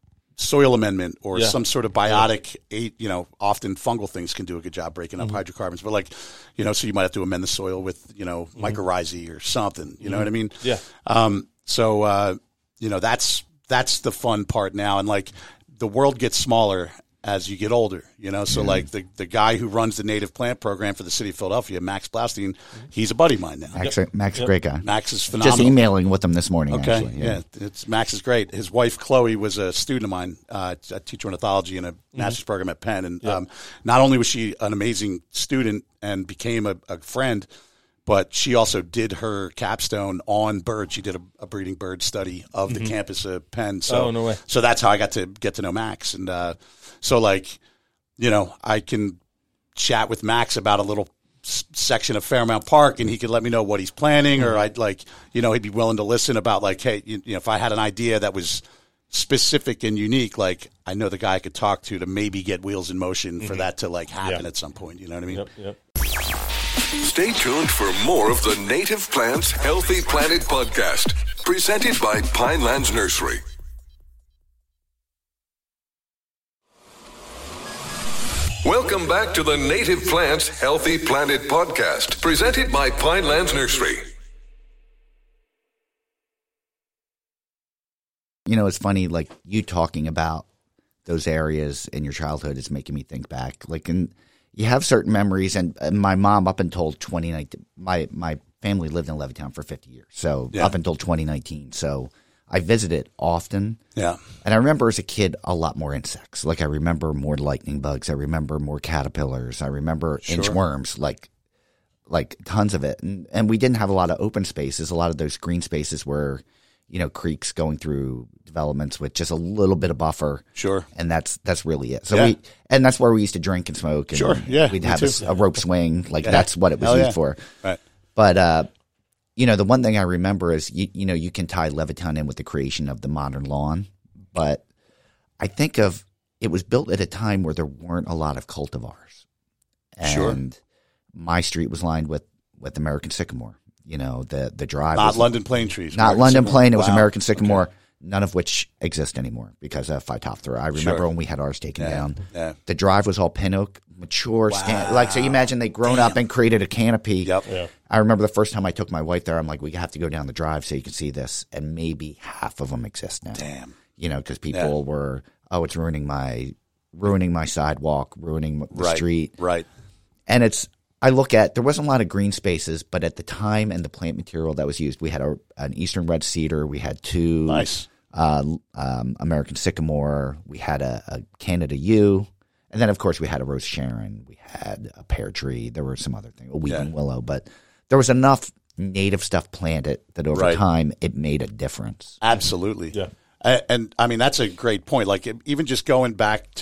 soil amendment or yeah. some sort of biotic, yeah. you know, often fungal things can do a good job breaking up mm-hmm. hydrocarbons. But like, you know, so you might have to amend the soil with, you know, mm-hmm. mycorrhizae or something, you mm-hmm. know what I mean? Yeah. Um, so, uh, you know, that's, that's the fun part now. And like, the world gets smaller as you get older, you know? So, mm-hmm. like, the, the guy who runs the native plant program for the city of Philadelphia, Max Blaustein, mm-hmm. he's a buddy of mine now. Max, yep. Max is yep. a great guy. Max is phenomenal. Just emailing with him this morning, okay. actually. Yeah. yeah, it's Max is great. His wife, Chloe, was a student of mine. Uh, I teach ornithology in a mm-hmm. master's program at Penn. And yep. um, not only was she an amazing student and became a, a friend, but she also did her capstone on birds. She did a, a breeding bird study of the mm-hmm. campus of Penn. So, oh, no way. So that's how I got to get to know Max. And uh, so, like, you know, I can chat with Max about a little s- section of Fairmount Park, and he could let me know what he's planning, mm-hmm. or I'd like, you know, he'd be willing to listen about, like, hey, you, you know, if I had an idea that was specific and unique, like, I know the guy I could talk to to maybe get wheels in motion mm-hmm. for that to, like, happen yeah. at some point. You know what I mean? Yep, yep. Stay tuned for more of the Native Plants Healthy Planet podcast, presented by Pinelands Nursery. Welcome back to the Native Plants Healthy Planet podcast, presented by Pinelands Nursery. You know, it's funny, like, you talking about those areas in your childhood is making me think back. Like, in you have certain memories, and, and my mom, up until twenty nineteen, my, my family lived in Levittown for fifty years, so yeah. up until twenty nineteen. So I visited often. Yeah. And I remember as a kid a lot more insects. Like, I remember more lightning bugs. I remember more caterpillars. I remember sure. inchworms, like like tons of it. And and we didn't have a lot of open spaces. A lot of those green spaces were, you know, creeks going through developments with just a little bit of buffer. Sure. And that's that's really it. So yeah. we and that's where we used to drink and smoke. And sure. Yeah. We'd have a, a rope swing. Like yeah. that's what it was Hell used yeah. for. Right. But uh, you know, the one thing I remember is you, you know, you can tie Levittown in with the creation of the modern lawn, but I think of it was built at a time where there weren't a lot of cultivars. And sure. my street was lined with, with American sycamore. You know, the the drive not was, London plane trees. Not American London sycamore. plane. It was wow. American sycamore, okay. none of which exist anymore because of Phytophthora. I remember sure. when we had ours taken yeah. down. Yeah. The drive was all pin oak, mature. Wow. Scan- like, so you imagine they'd grown Damn. up and created a canopy. Yep. Yeah. I remember the first time I took my wife there, I'm like, we have to go down the drive so you can see this. And maybe half of them exist now. Damn. You know, because people yeah. were, oh, it's ruining my, ruining my sidewalk, ruining the right. street. Right. And it's, I look at, there wasn't a lot of green spaces, but at the time and the plant material that was used, we had a, an Eastern red cedar, we had two Nice. uh, um, American sycamore, we had a, a Canada yew, and then of course we had a rose Sharon, we had a pear tree, there were some other things, a weeping Yeah. willow, but there was enough native stuff planted that over Right. time it made a difference. Absolutely. Yeah. And, and I mean, that's a great point. Like, even just going back to the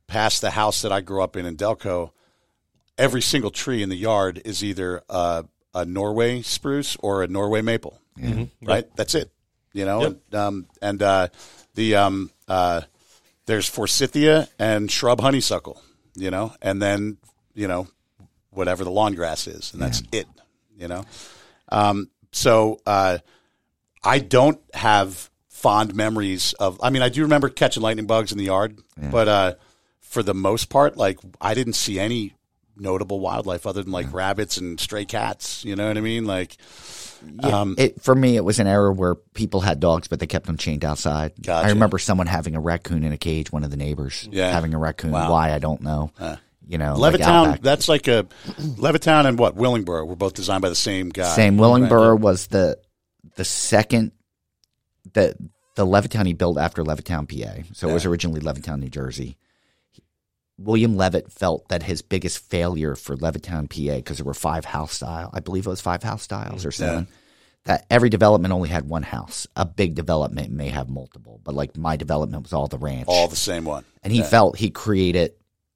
past the house that I grew up in in Delco, every single tree in the yard is either a, a Norway spruce or a Norway maple, Mm-hmm. right? Yep. That's it, you know. Yep. And, um, and uh, the um, uh, there's forsythia and shrub honeysuckle, you know, and then you know whatever the lawn grass is, and that's yeah. it, you know. Um, so uh, I don't have fond memories of. I mean, I do remember catching lightning bugs in the yard, yeah. but uh, for the most part, like I didn't see any notable wildlife other than like yeah. rabbits and stray cats. You know what I mean? Like, yeah, um, it, for me, it was an era where people had dogs, but they kept them chained outside. Gotcha. I remember someone having a raccoon in a cage. One of the neighbors yeah. having a raccoon. Wow. Why I don't know. Uh, you know, Levittown. Like that's like a Levittown and what Willingboro were both designed by the same guy. Same. Willingboro right? was the the second that the Levittown he built after Levittown, P A. So yeah. it was originally Levittown, New Jersey. William Levitt felt that his biggest failure for Levittown, P A, because there were five house style, I believe it was five house styles or seven, yeah. that every development only had one house. A big development may have multiple, but like my development was all the ranch. All the same one. And he yeah. felt he created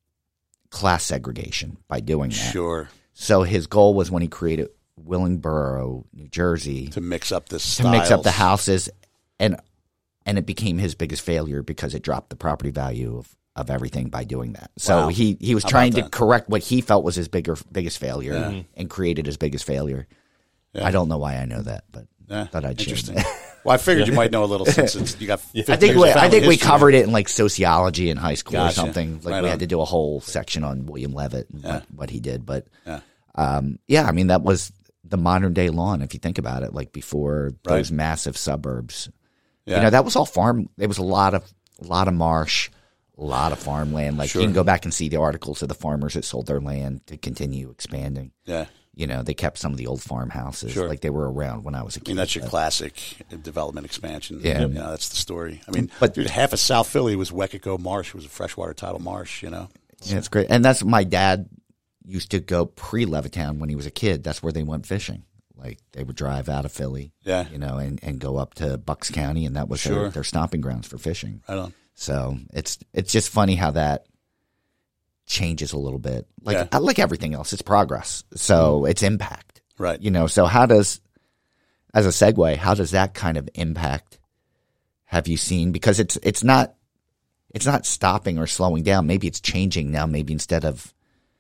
class segregation by doing that. Sure. So his goal was when he created Willingboro, New Jersey, to mix up the to styles. mix up the houses, and and it became his biggest failure because it dropped the property value of of everything by doing that. So wow. he, he was How trying to that? correct what he felt was his bigger biggest failure yeah. and created his biggest failure. Yeah. I don't know why I know that, but yeah. thought I'd Interesting. share. Well, I figured you might know a little since it's, you got. I think we, I think we history. covered it in like sociology in high school Gotcha. or something. Like right we on. had to do a whole section on William Levitt and yeah. what, what he did. But yeah. Um, yeah, I mean that was the modern day lawn. If you think about it, like before right. those massive suburbs, yeah. you know that was all farm. There was a lot of a lot of marsh. A lot of farmland. Like sure. you can go back and see the articles of the farmers that sold their land to continue expanding. Yeah. You know, they kept some of the old farmhouses. Sure. Like they were around when I was a kid. I mean, that's your but, classic development expansion. Yeah. You know, that's the story. I mean, but, dude, half of South Philly was Wekico Marsh. It was a freshwater tidal marsh, you know. Yeah, it's great. And that's my dad used to go pre-Levittown when he was a kid. That's where they went fishing. Like they would drive out of Philly, yeah. you know, and, and go up to Bucks County, and that was sure. their, their stomping grounds for fishing. Right on. So it's it's just funny how that changes a little bit. Like yeah. like everything else, it's progress. So it's impact. Right. You know, so how does, as a segue, how does that kind of impact have you seen? Because it's it's not it's not stopping or slowing down. Maybe it's changing now. Maybe instead of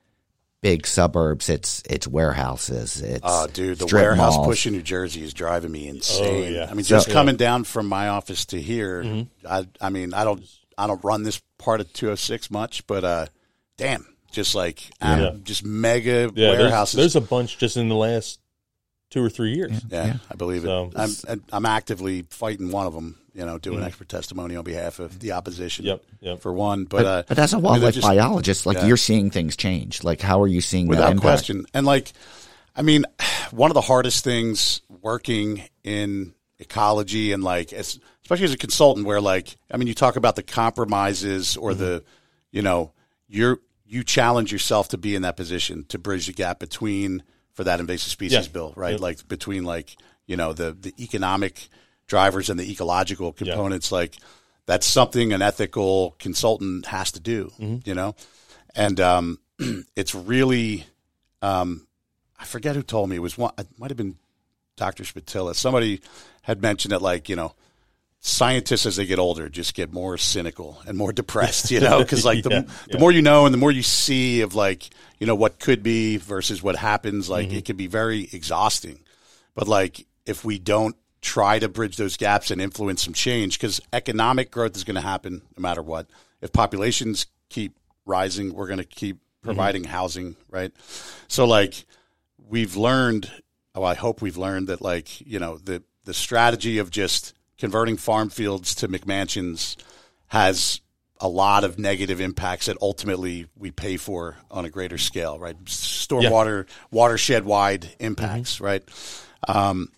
big suburbs, it's it's warehouses. It's oh, dude, the strip warehouse malls. push in New Jersey is driving me insane. Oh, yeah. I mean, So- just coming down from my office to here, Mm-hmm. I, I mean, I don't, I don't run this part of two oh six much, but uh, damn, just like um, Yeah. just mega Yeah, warehouses. there's, there's a bunch just in the last two or three years. yeah, Yeah. I believe So- it. I'm, I'm actively fighting one of them. You know, doing expert testimony on behalf of the opposition. Yep, yep. For one, but But, uh, but as a I mean, wildlife they're just- biologist, like yeah. you're seeing things change. Like how are you seeing that without impact? question. And like, I mean, one of the hardest things working in ecology and like, as, especially as a consultant, where like, I mean, you talk about the compromises or mm-hmm. the, you know, you're you challenge yourself to be in that position to bridge the gap between for that invasive species Yeah. bill, right? Yep. Like between like, you know, the the economic drivers and the ecological components, like. That's something an ethical consultant has to do, Mm-hmm. you know? And um, it's really, um, I forget who told me. It was one, it might have been Doctor Spatilla. Somebody had mentioned that, like, you know, scientists as they get older just get more cynical and more depressed, you know? Because, like, the, Yeah, the yeah. more you know and the more you see of, like, you know, what could be versus what happens, like, Mm-hmm. it can be very exhausting. But, like, if we don't try to bridge those gaps and influence some change, because economic growth is going to happen no matter what. If populations keep rising, we're going to keep providing mm-hmm. housing, right? So, like, we've learned, oh, I hope we've learned that, like, you know, the, the strategy of just converting farm fields to McMansions has a lot of negative impacts that ultimately we pay for on a greater scale, right? Stormwater, yeah. watershed-wide impacts, mm-hmm. right? Um,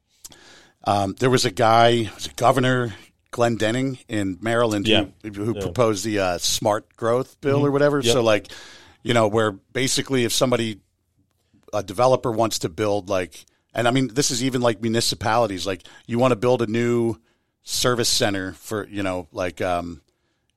Um, there was a guy, was a governor, Glenn Denning in Maryland, yeah. who, who yeah. proposed the uh, smart growth bill mm-hmm. or whatever. Yep. So, like, you know, where basically if somebody, a developer wants to build, like, and I mean, this is even like municipalities, like, you want to build a new service center for, you know, like, um,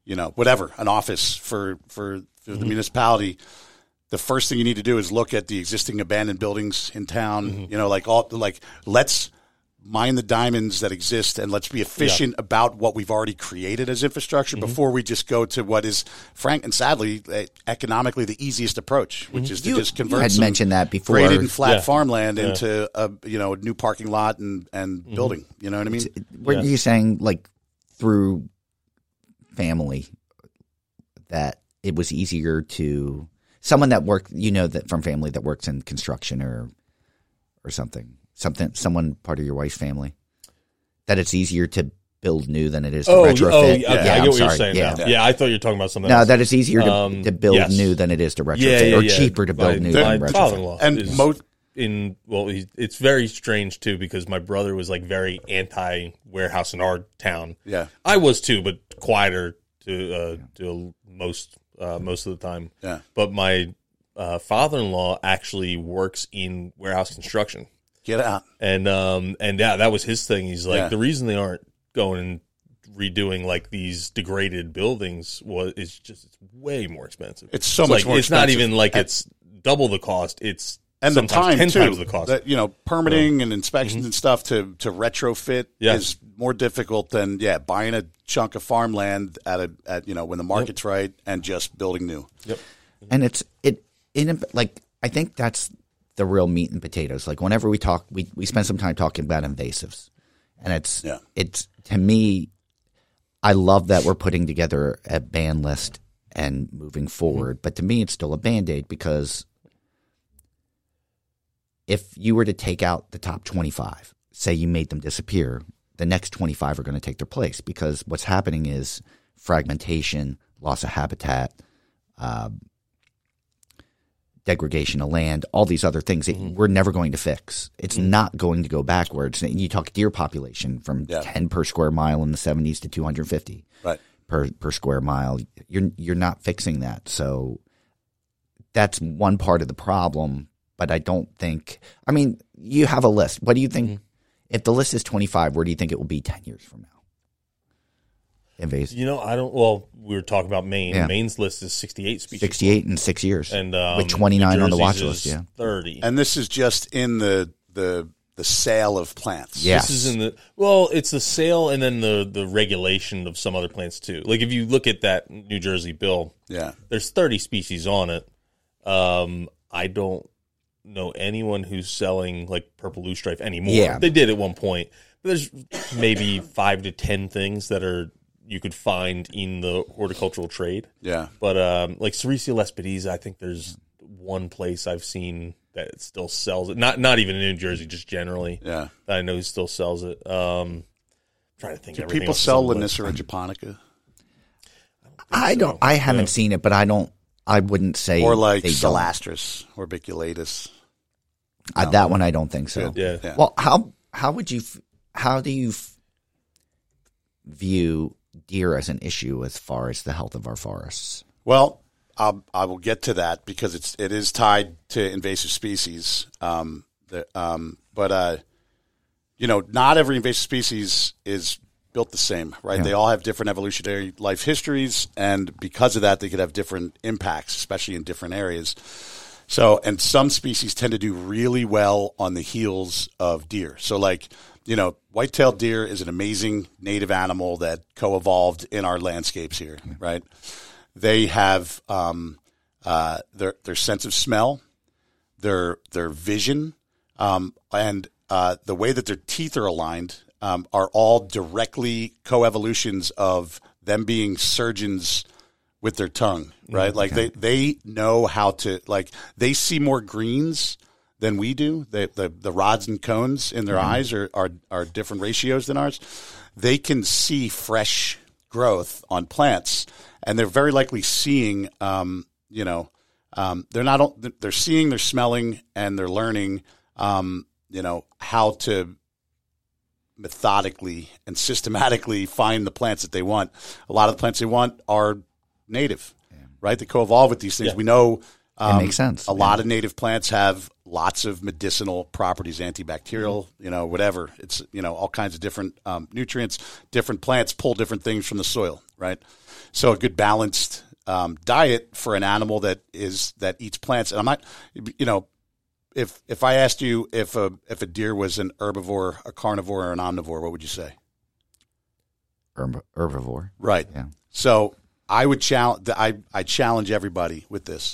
you know, whatever, an office for, for, for Mm-hmm. the municipality, the first thing you need to do is look at the existing abandoned buildings in town, Mm-hmm. you know, like all, like, let's mine the diamonds that exist and let's be efficient yeah. about what we've already created as infrastructure mm-hmm. before we just go to what is, frank and sadly, uh, economically the easiest approach, which mm-hmm. is to you, just convert you had some mentioned that before. graded and flat yeah. farmland yeah. into a, you know, new parking lot and, and mm-hmm. building. You know what I mean? Were yeah. you saying, like, through family that it was easier to someone that worked, you know, that from family that works in construction or or something, something, someone part of your wife's family, that it's easier to build new than it is to oh, retrofit. Oh, yeah, yeah, I get I'm what sorry. you're saying. Yeah. Now. yeah, I thought you were talking about something No, else. that it's easier to, um, to build yes. new than it is to retrofit, yeah, yeah, or yeah. cheaper to build my, new my than retrofit. father-in-law And is most in well, he, it's very strange too because my brother was like very anti warehouse in our town. Yeah, I was too, but quieter to uh, to most uh, most of the time. Yeah, but my uh, father-in-law actually works in warehouse construction. Get out. And um and yeah, that was his thing. He's like, yeah. the reason they aren't going and redoing like these degraded buildings was it's just it's way more expensive. It's so it's much like, more it's expensive. not even like and, it's double the cost. It's and the time ten too. times the cost. That, you know, permitting yeah. and inspections mm-hmm. and stuff to to retrofit yeah. is more difficult than yeah buying a chunk of farmland at a at you know when the market's yep. right and just building new. Yep. And it's it in like I think that's the real meat and potatoes. Like whenever we talk, we, we spend some time talking about invasives, and it's yeah. it's to me, I love that we're putting together a ban list and moving forward. Mm-hmm. But to me, it's still a Band-Aid because if you were to take out the top twenty-five, say you made them disappear, the next twenty-five are going to take their place because what's happening is fragmentation, loss of habitat, uh, degradation of land, all these other things that mm-hmm. we're never going to fix. It's mm-hmm. not going to go backwards. And you talk deer population from yeah. ten per square mile in the seventies to two hundred fifty right. per per square mile. You're you're not fixing that. So that's one part of the problem. But I don't think – I mean, you have a list. What do you think mm-hmm. – if the list is twenty-five, where do you think it will be ten years from now? Invasive. You know, I don't – well, we were talking about Maine. Yeah. Maine's list is sixty-eight species. sixty-eight in six years. And um, with twenty-nine on the watch Jersey's list, yeah. thirty. And this is just in the the the sale of plants. Yes. This is in the – well, it's the sale and then the, the regulation of some other plants too. Like if you look at that New Jersey bill, yeah, there's thirty species on it. Um, I don't – know anyone who's selling like purple loosestrife anymore. Yeah. They did at one point. But there's maybe five to ten things that are you could find in the horticultural trade. Yeah. But um, like Sericea lespedeza, I think there's one place I've seen that it still sells it. Not not even in New Jersey, just generally. Yeah. That I know who still sells it. Um, I'm trying to think. Do people sell Lonicera japonica? I don't. So. I haven't yeah. seen it, but I don't. I wouldn't say or like they Celastris or Biculatus. Uh, no. That one I don't think so. Yeah. yeah. Well, how how would you how do you view deer as an issue as far as the health of our forests? Well, I'll, I will get to that because it's it is tied to invasive species. Um, the, um, but uh, you know, not every invasive species is built the same, right? Yeah. They all have different evolutionary life histories, and because of that, they could have different impacts, especially in different areas. So, and some species tend to do really well on the heels of deer. So, like, you know, white-tailed deer is an amazing native animal that co-evolved in our landscapes here, right? They have um, uh, their their sense of smell, their their vision, um, and uh, the way that their teeth are aligned um, are all directly co-evolutions of them being surgeons with their tongue, right? Like okay. they, they know how to, like, they see more greens than we do. They, the the rods and cones in their mm-hmm. eyes are, are are different ratios than ours. They can see fresh growth on plants, and they're very likely seeing, um, you know, um, they're not, they're seeing, they're smelling, and they're learning, um, you know, how to methodically and systematically find the plants that they want. A lot of the plants they want are native, yeah. right? They co-evolve with these things. Yeah. We know Um, it makes sense. A yeah. lot of native plants have lots of medicinal properties, antibacterial, mm-hmm. you know, whatever. It's, you know, all kinds of different um, nutrients. Different plants pull different things from the soil, right? So a good balanced um, diet for an animal that is that eats plants. And I'm not, you know, if if I asked you if a if a deer was an herbivore, a carnivore, or an omnivore, what would you say? Herb- herbivore, right? Yeah. So I would challenge. I I challenge everybody with this.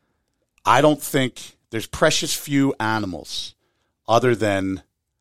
I don't think there's precious few animals other than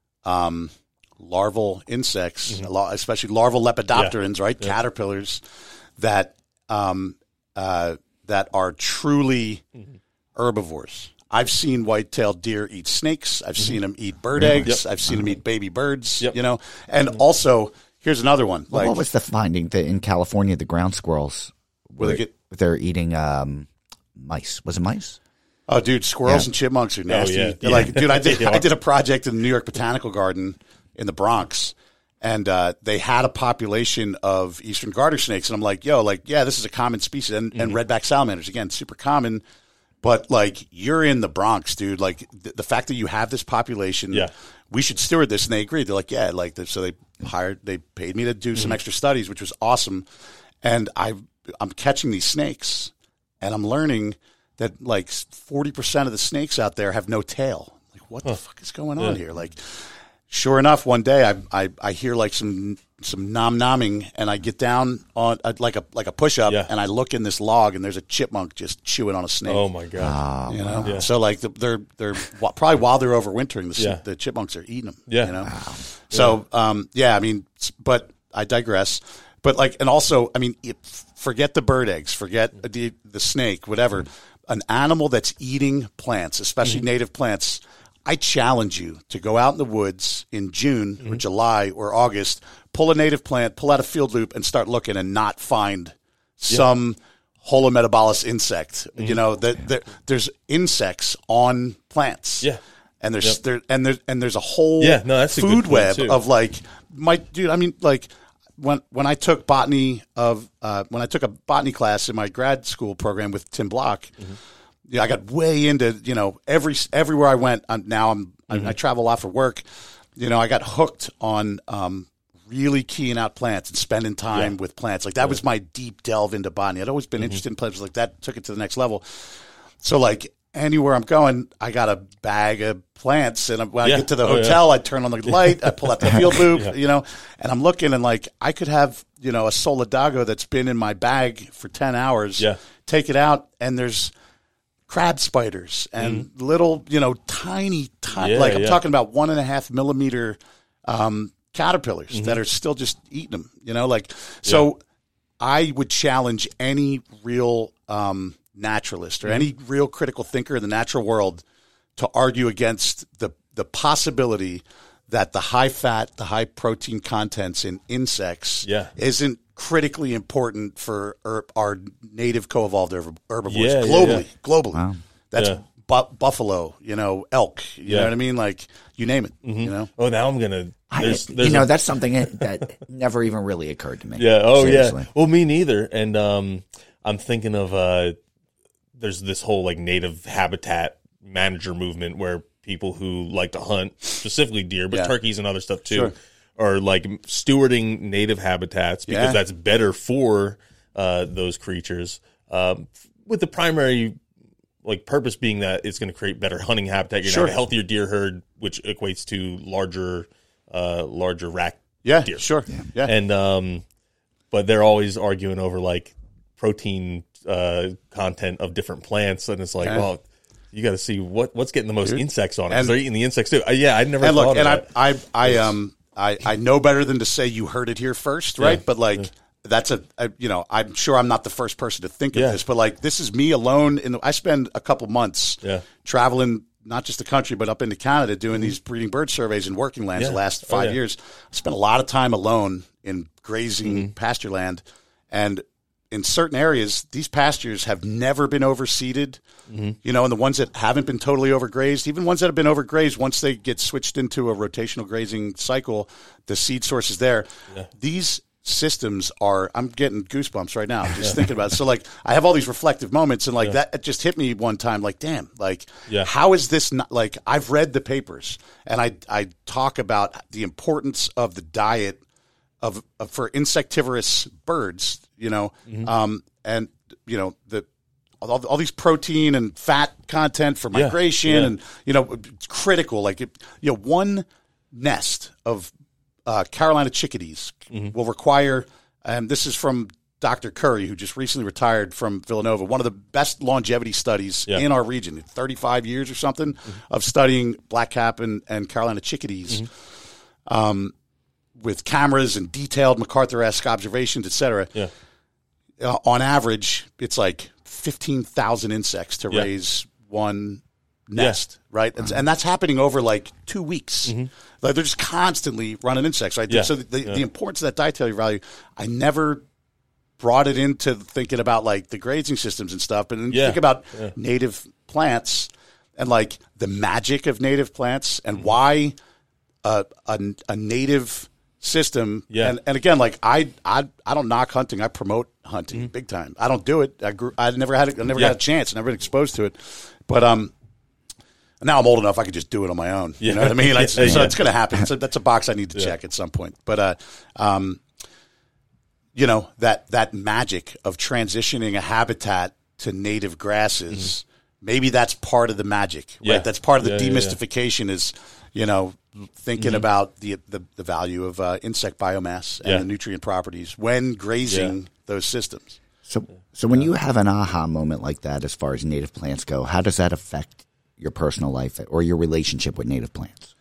um, larval insects, mm-hmm. especially larval lepidopterans, yeah. right? Yeah. Caterpillars that um, uh, that are truly mm-hmm. herbivores. I've seen white-tailed deer eat snakes. I've mm-hmm. seen them eat bird eggs. Yep. I've seen mm-hmm. them eat baby birds. Yep. You know, and mm-hmm. also here's another one. Well, like, what was the finding that in California the ground squirrels were they get, they're eating um, mice? Was it mice? Oh, dude, squirrels yeah. and chipmunks are nasty. Oh, yeah. They're yeah. like, dude, I did I did a project in the New York Botanical Garden in the Bronx, and uh, they had a population of eastern garter snakes, and I'm like, yo, like, yeah, this is a common species, and, mm-hmm. and redback salamanders, again, super common, but like, you're in the Bronx, dude. Like, th- the fact that you have this population, yeah. we should steward this, and they agreed. They're like, yeah, like, so they hired, they paid me to do mm-hmm. some extra studies, which was awesome, and I, I'm catching these snakes, and I'm learning that like forty percent of the snakes out there have no tail. Like, what huh. the fuck is going on yeah. here? Like, sure enough, one day I I, I hear like some some nom nomming, and I get down on a, like a like a push up, yeah. and I look in this log, and there's a chipmunk just chewing on a snake. Oh my god! You know, yeah. so like the, they're they're probably while they're overwintering, the yeah. the chipmunks are eating them. Yeah. You know, wow. so um yeah, I mean, but I digress. But like, and also, I mean, it, forget the bird eggs, forget the the snake, whatever. An animal that's eating plants, especially mm-hmm. native plants, I challenge you to go out in the woods in June mm-hmm. or July or August, pull a native plant, pull out a field loop, and start looking and not find yeah. some holometabolous insect. Mm-hmm. You know, that there, there's insects on plants. Yeah. And there's yep. there and there's and there's a whole yeah, no, that's food a web too. of like my dude, I mean like When when I took botany of uh, when I took a botany class in my grad school program with Tim Block, mm-hmm. yeah, I got way into you know every everywhere I went. I'm, now I'm mm-hmm. I, I travel a lot for work. You know, I got hooked on um, really keying out plants and spending time yeah. with plants. Like that yeah. was my deep delve into botany. I'd always been mm-hmm. interested in plants. Like that took it to the next level. So like anywhere I'm going, I got a bag of plants, and when yeah. I get to the oh, hotel, yeah. I turn on the light, I pull out the field loop, yeah. you know, and I'm looking, and like I could have, you know, a solidago that's been in my bag for ten hours, yeah. take it out, and there's crab spiders and mm. little, you know, tiny, tiny, yeah, like I'm yeah. talking about one and a half millimeter um, caterpillars mm-hmm. that are still just eating them, you know, like so. Yeah. I would challenge any real um, naturalist or mm-hmm. any real critical thinker in the natural world to argue against the the possibility that the high fat, the high protein contents in insects yeah. isn't critically important for er, our native co-evolved herbivores yeah, globally. Yeah, yeah. Globally, wow. that's yeah. bu- buffalo, you know, elk. You yeah. know what I mean? Like you name it. Mm-hmm. You know. Oh, now I'm gonna. There's, I, there's you know, a, that's something that, that never even really occurred to me. Yeah. Oh, Seriously. yeah. Well, me neither. And um, I'm thinking of uh, there's this whole like native habitat manager movement where people who like to hunt, specifically deer, but yeah. turkeys and other stuff too, sure. are like stewarding native habitats because yeah. that's better for uh, those creatures. Um, with the primary like purpose being that it's going to create better hunting habitat. You're sure. going to have a healthier deer herd, which equates to larger, uh, larger rack yeah, deer. Sure. Yeah. yeah. And um, but they're always arguing over like protein uh, content of different plants, and it's like, okay. well, you got to see what what's getting the most Dude. insects on it. And, they're eating the insects too. Uh, yeah, I never and thought look, of and that. I, I, I, um, I, I know better than to say you heard it here first, right? Yeah. But like. Yeah. That's a, a, you know, I'm sure I'm not the first person to think of yeah. this, but like this is me alone. In the, I spend a couple months yeah. traveling, not just the country, but up into Canada doing mm-hmm. these breeding bird surveys in working lands yeah. the last five oh, yeah. years. I spent a lot of time alone in grazing mm-hmm. pasture land. And in certain areas, these pastures have never been overseeded, mm-hmm. you know, and the ones that haven't been totally overgrazed, even ones that have been overgrazed, once they get switched into a rotational grazing cycle, the seed source is there. Yeah. These systems are, I'm getting goosebumps right now just thinking about it. So like I have all these reflective moments and like yeah. that it just hit me one time like, damn, like yeah. how is this not like I've read the papers and I, I talk about the importance of the diet of, of for insectivorous birds, you know, mm-hmm. um, and you know, the, all, all these protein and fat content for migration yeah. Yeah. and, you know, it's critical. Like, it, you know, one nest of Uh, Carolina chickadees mm-hmm. will require, and this is from Doctor Curry, who just recently retired from Villanova, one of the best longevity studies yeah. in our region, thirty-five years or something mm-hmm. of studying blackcap and, and Carolina chickadees mm-hmm. um, with cameras and detailed MacArthur-esque observations, et cetera. Yeah. Uh, on average, it's like fifteen thousand insects to yeah. raise one nest, yeah. right? And, and that's happening over like two weeks. Mm-hmm. Like they're just constantly running insects, right? Yeah. So the, yeah. the importance of that dietary value, I never brought it into thinking about like the grazing systems and stuff, but then yeah. think about yeah. native plants and like the magic of native plants and mm-hmm. why a, a, a native system. Yeah. And, and again, like I, I, I don't knock hunting. I promote hunting mm-hmm. big time. I don't do it. I grew, I never had, a, I never yeah. got a chance. I never been exposed to it, but, um, now I'm old enough I could just do it on my own. You yeah. know what I mean? Like, yeah, so yeah. it's going to happen. It's a, that's a box I need to yeah. check at some point. But, uh, um, you know, that that magic of transitioning a habitat to native grasses, mm-hmm. maybe that's part of the magic, right? Yeah. That's part of the yeah, demystification yeah, yeah. is, you know, thinking mm-hmm. about the, the the value of uh, insect biomass and yeah. the nutrient properties when grazing yeah. those systems. So, so when you have an aha moment like that, as far as native plants go, how does that affect your personal life or your relationship with native plants?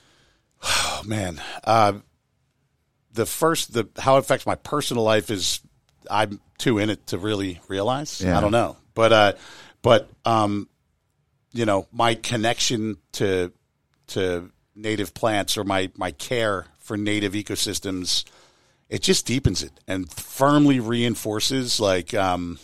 Oh man, uh, the first, the how it affects my personal life is I'm too in it to really realize. Yeah. I don't know, but uh, but um, you know, my connection to to native plants or my my care for native ecosystems, it just deepens it and firmly reinforces like um,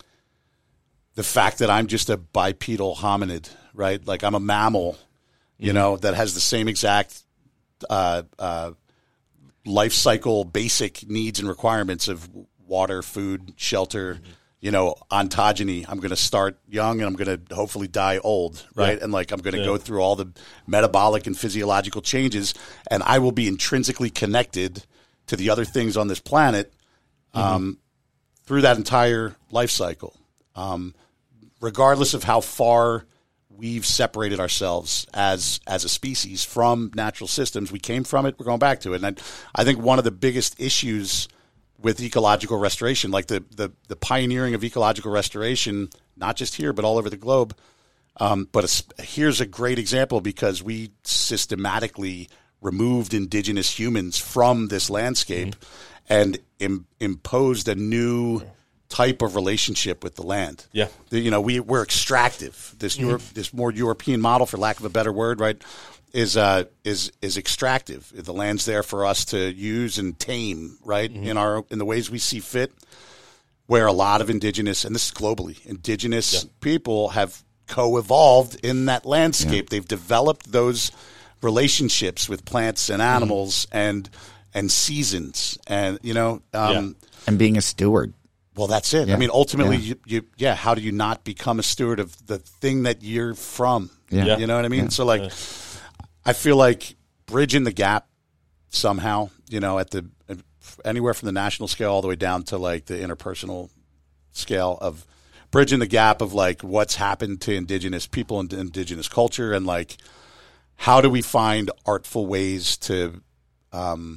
the fact that I'm just a bipedal hominid. Right, like I'm a mammal, you mm-hmm. know, that has the same exact uh, uh, life cycle, basic needs and requirements of water, food, shelter. Mm-hmm. You know, ontogeny. I'm going to start young and I'm going to hopefully die old, right? Yeah. And like I'm going to yeah. go through all the metabolic and physiological changes, and I will be intrinsically connected to the other things on this planet um, mm-hmm. through that entire life cycle, um, regardless of how far we've separated ourselves as as a species from natural systems. We came from it. We're going back to it. And I, I think one of the biggest issues with ecological restoration, like the, the, the pioneering of ecological restoration, not just here, but all over the globe. Um, but a, here's a great example because we systematically removed indigenous humans from this landscape mm-hmm. and im- imposed a new type of relationship with the land. Yeah. The, you know, we, we're extractive. This mm-hmm. Europe, this more European model, for lack of a better word, right, is uh, is is extractive. The land's there for us to use and tame, right, mm-hmm. in our in the ways we see fit, where a lot of indigenous, and this is globally, indigenous yeah. people have co-evolved in that landscape. Yeah. They've developed those relationships with plants and animals mm-hmm. and and seasons and, you know. Um, yeah. And being a steward. Well, that's it. Yeah. I mean, ultimately, yeah. You, you, yeah, how do you not become a steward of the thing that you're from? Yeah. You know what I mean? Yeah. So, like, yeah. I feel like bridging the gap somehow, you know, at the anywhere from the national scale all the way down to, like, the interpersonal scale of bridging the gap of, like, what's happened to indigenous people and indigenous culture and, like, how do we find artful ways to um,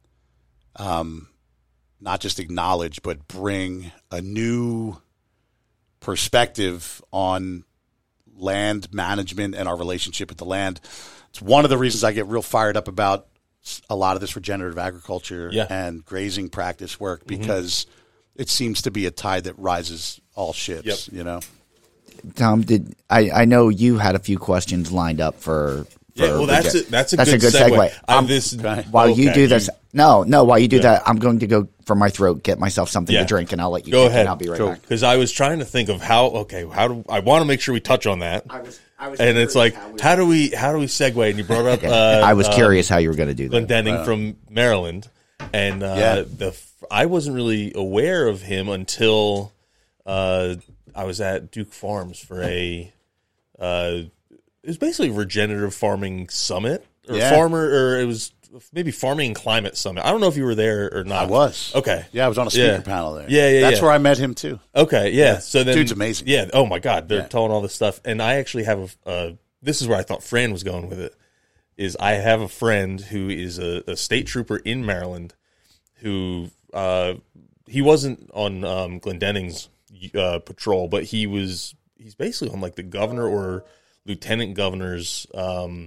um, not just acknowledge, but bring a new perspective on land management and our relationship with the land. It's one of the reasons I get real fired up about a lot of this regenerative agriculture yeah. and grazing practice work because mm-hmm. it seems to be a tide that rises all ships, yep. you know? Tom, did I, I know you had a few questions lined up for Yeah, well, that's a, that's a that's good, a good segue. segue. Um, Um, this, okay. While okay, you do this, no, no. While you do Yeah. that, I'm going to go for my throat, get myself something Yeah. to drink, and I'll let you go kick ahead. And I'll be right Go. back. Because I was trying to think of how. Okay, how do I want to make sure we touch on that? I was, I was and it's like, how, we, how do we how do we segue? And you brought up. Uh, I was um, curious how you were going to do that. Glendenning Wow. from Maryland. and uh, Yeah. the I wasn't really aware of him until uh, I was at Duke Farms for a. Uh, it was basically a regenerative farming summit, or Yeah. farmer, or it was maybe farming and climate summit. I don't know if you were there or not. I was. Okay. Yeah, I was on a speaker Yeah. panel there. Yeah, yeah, That's yeah. where I met him too. Okay, yeah. Yeah. So then, Dude's amazing. Yeah. Oh my God, they're Yeah. telling all this stuff, and I actually have a. Uh, this is where I thought Fran was going with it. Is I have a friend who is a, a state trooper in Maryland, who uh, he wasn't on um, Glendenning's uh, patrol, but he was. He's basically on like the governor or lieutenant governor's um,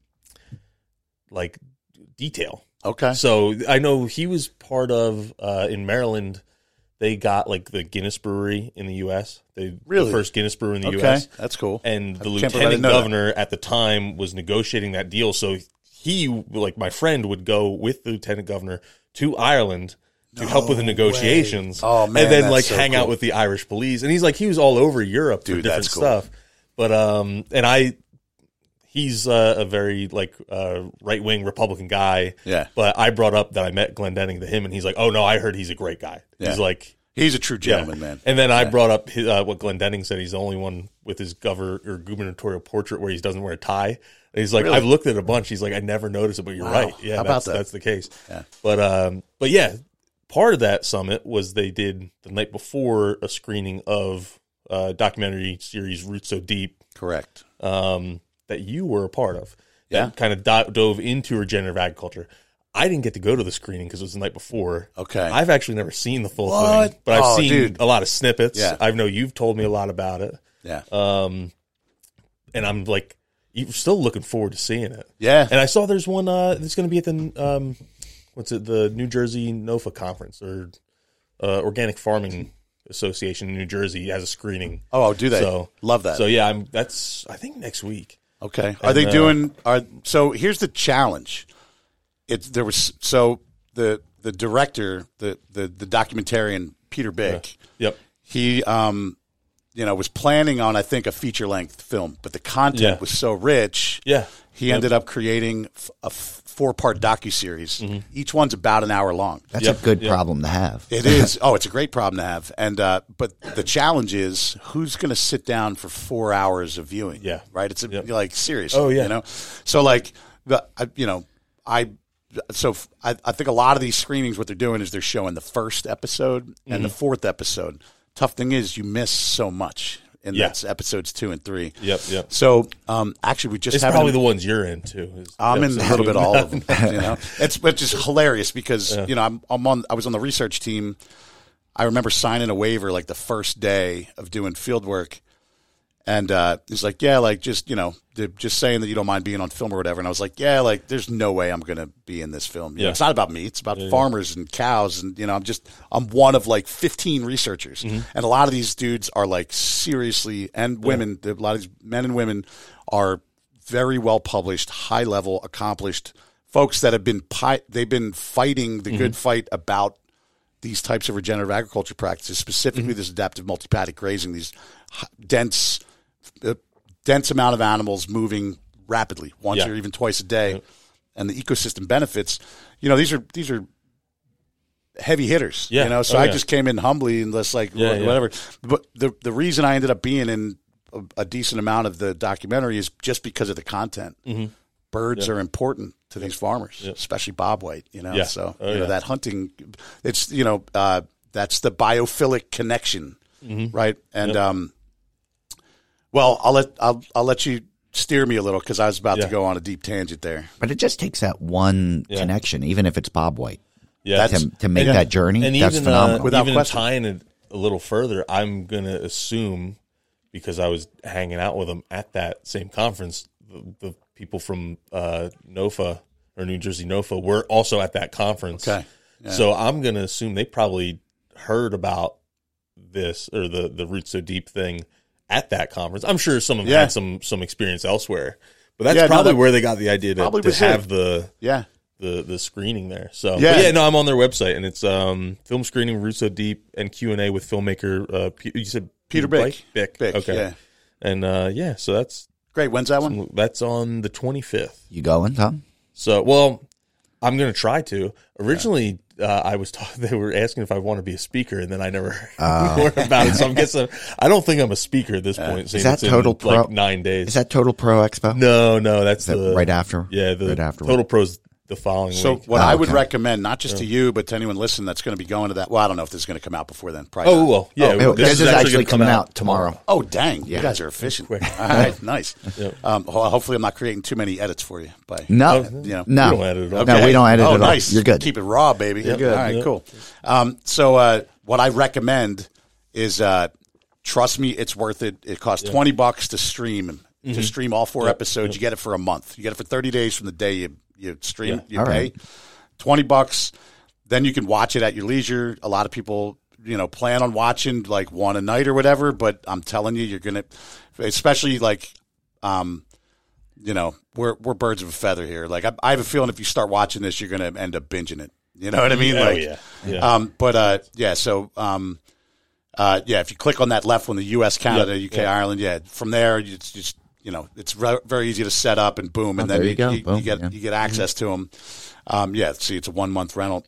like detail. Okay. So I know he was part of uh, in Maryland. They got like the Guinness Brewery in the U S. They Really? the first Guinness brewer in the Okay, U S. that's cool. And the I can't believe I lieutenant didn't know that. governor at the time was negotiating that deal. So he, like my friend, would go with the lieutenant governor to Ireland to help with the negotiations. Oh, man, and then that's like so hang out cool. with the Irish police. And he's like he was all over Europe for Dude, different that's cool. stuff. But um, and I. He's uh, a very like uh, right wing Republican guy. Yeah. But I brought up that I met Glendenning to him, and he's like, "Oh no, I heard he's a great guy." Yeah. He's like, He's a true gentleman, yeah. man. And then I brought up his, uh, what Glendenning said. He's the only one with his governor or gubernatorial portrait where he doesn't wear a tie. And he's like, Really? I've looked at it a bunch. He's like, I never noticed it, but you're Wow. right. Yeah, How that's, about that? that's the case. Yeah. But um, but yeah, part of that summit was they did the night before a screening of uh, documentary series Roots So Deep. Correct. Um, that you were a part of. Yeah. That kind of do- dove into regenerative agriculture. I didn't get to go to the screening because it was the night before. Okay. I've actually never seen the full What? thing, but I've Oh, seen dude. a lot of snippets. Yeah. I know you've told me a lot about it. Yeah. Um, and I'm like, even still looking forward to seeing it. Yeah. And I saw there's one uh, that's going to be at the, um, what's it, the New Jersey NOFA conference or uh, Organic Farming Association in New Jersey has a screening. Oh, do they? So Love that. So yeah, I'm. That's I think next week. Okay. Are they uh, doing? Are so? Here's the challenge. It's there was so the the director, the the the documentarian Peter Bick. Yep. He um, you know, was planning on I think a feature length film, but the content Yeah. was so rich. Yeah. He Yep. ended up creating f- a f- four part docuseries. Mm-hmm. Each one's about an hour long. That's Yep, a good yep. problem to have. It is. Oh, it's a great problem to have. And uh, but the challenge is who's going to sit down for four hours of viewing? Yeah. Right. It's a, Yep. like seriously. Oh, yeah. You know. So like the I, you know I so f- I, I think a lot of these screenings what they're doing is they're showing the first episode and Mm-hmm. the fourth episode. Tough thing is you miss so much in Yeah. that's episodes two and three. Yep. Yep. So um, actually we just It's have probably the ones you're into. is I'm in a episode little two. bit all of them. You know, it's but just hilarious because you know I'm I'm on I was on the research team. I remember signing a waiver like the first day of doing field work, and uh, he's like, "Yeah, like just you know, they're just saying that you don't mind being on film or whatever." And I was like, "Yeah, like there's no way I'm going to be in this film. You know, Yeah. it's not about me. It's about farmers and cows, and you know, I'm just I'm one of like fifteen researchers, Mm-hmm. and a lot of these dudes are like seriously, and women, a lot of these men and women are very well published, high level, accomplished folks that have been pi- they've been fighting the good fight about these types of regenerative agriculture practices, specifically this adaptive multi-paddock grazing, these h- dense, uh, dense amount of animals moving rapidly, once Yeah. or even twice a day, and the ecosystem benefits. You know, these are these are heavy hitters. Yeah. You know, so Oh, I yeah. just came in humbly and just like Yeah, wh- yeah. whatever. But the the reason I ended up being in a, a decent amount of the documentary is just because of the content. Mm-hmm. Birds are important to these farmers, especially bobwhite. You know, Yeah. so Oh, you know yeah. that hunting, it's you know uh, that's the biophilic connection, Mm-hmm. right? And um, well, I'll let I'll I'll let you steer me a little because I was about Yeah. to go on a deep tangent there. But it just takes that one Yeah. connection, even if it's Bob White, Yeah. to, to make And- that journey. And that's even, phenomenal. Uh, Without even question. tying it a little further, I'm going to assume, because I was hanging out with them at that same conference, the, the people from uh, NOFA or New Jersey NOFA were also at that conference. Okay. Yeah. So I'm going to assume they probably heard about this or the, the Roots So Deep thing at that conference. I'm sure some of them Yeah. had some, some experience elsewhere. But that's Yeah, no, probably that where they got the idea to, probably to was it. have the Yeah, the the screening there. So Yeah. yeah, yeah, no, I'm on their website and it's um film screening Roots So Deep and Q and A with filmmaker. Uh, P- you said Peter Bick. Bick. Bick, Okay. yeah. And uh, yeah, so that's great. When's that one? that's on the twenty-fifth. You going, Tom? So well, I'm going to try to. Originally, uh, I was taught they were asking if I want to be a speaker, and then I never Uh, learned about it. So I'm guessing I don't think I'm a speaker at this point. Is that Total in, Pro? Like nine days. Is that Total Pro Expo? No, no, that's Is that the right after? Yeah, the right after. Total Pro's the following So week. what Oh, I would okay. recommend, not just to you, but to anyone listening that's going to be going to that. Well, I don't know if this is going to come out before then. Probably Oh not. well, yeah. Oh, this, is actually gonna come coming out tomorrow. Oh, dang. Yeah. You guys are efficient. Quick. All right, nice. Yep. Um, ho- hopefully I'm not creating too many edits for you. By, No, you know. no, We don't edit it all. no, we don't edit oh, it all. nice. You're good. Keep it raw, baby. Yep. All right, Yep. cool. Um, so uh, what I recommend is, uh, trust me, it's worth it. It costs twenty bucks to stream to stream all four Yep. episodes. Yep. You get it for a month. You get it for thirty days from the day you you stream. Yeah. You All pay right. twenty bucks. Then you can watch it at your leisure. A lot of people, you know, plan on watching like one a night or whatever. But I'm telling you, you're gonna, especially like, um, you know, we're we're birds of a feather here. Like I, I have a feeling if you start watching this, you're gonna end up binging it. You know what I mean? Oh, like, yeah. Yeah. Um, but uh, yeah. So um, uh, yeah. If you click on that left one, the U S, Canada, Yep. U K, Yep. Ireland, yeah. From there, you it's just you know, it's re- very easy to set up and boom, and Oh, then there you go. you, Boom, you get yeah. you get access to them. Um, yeah. See, it's a one month rental.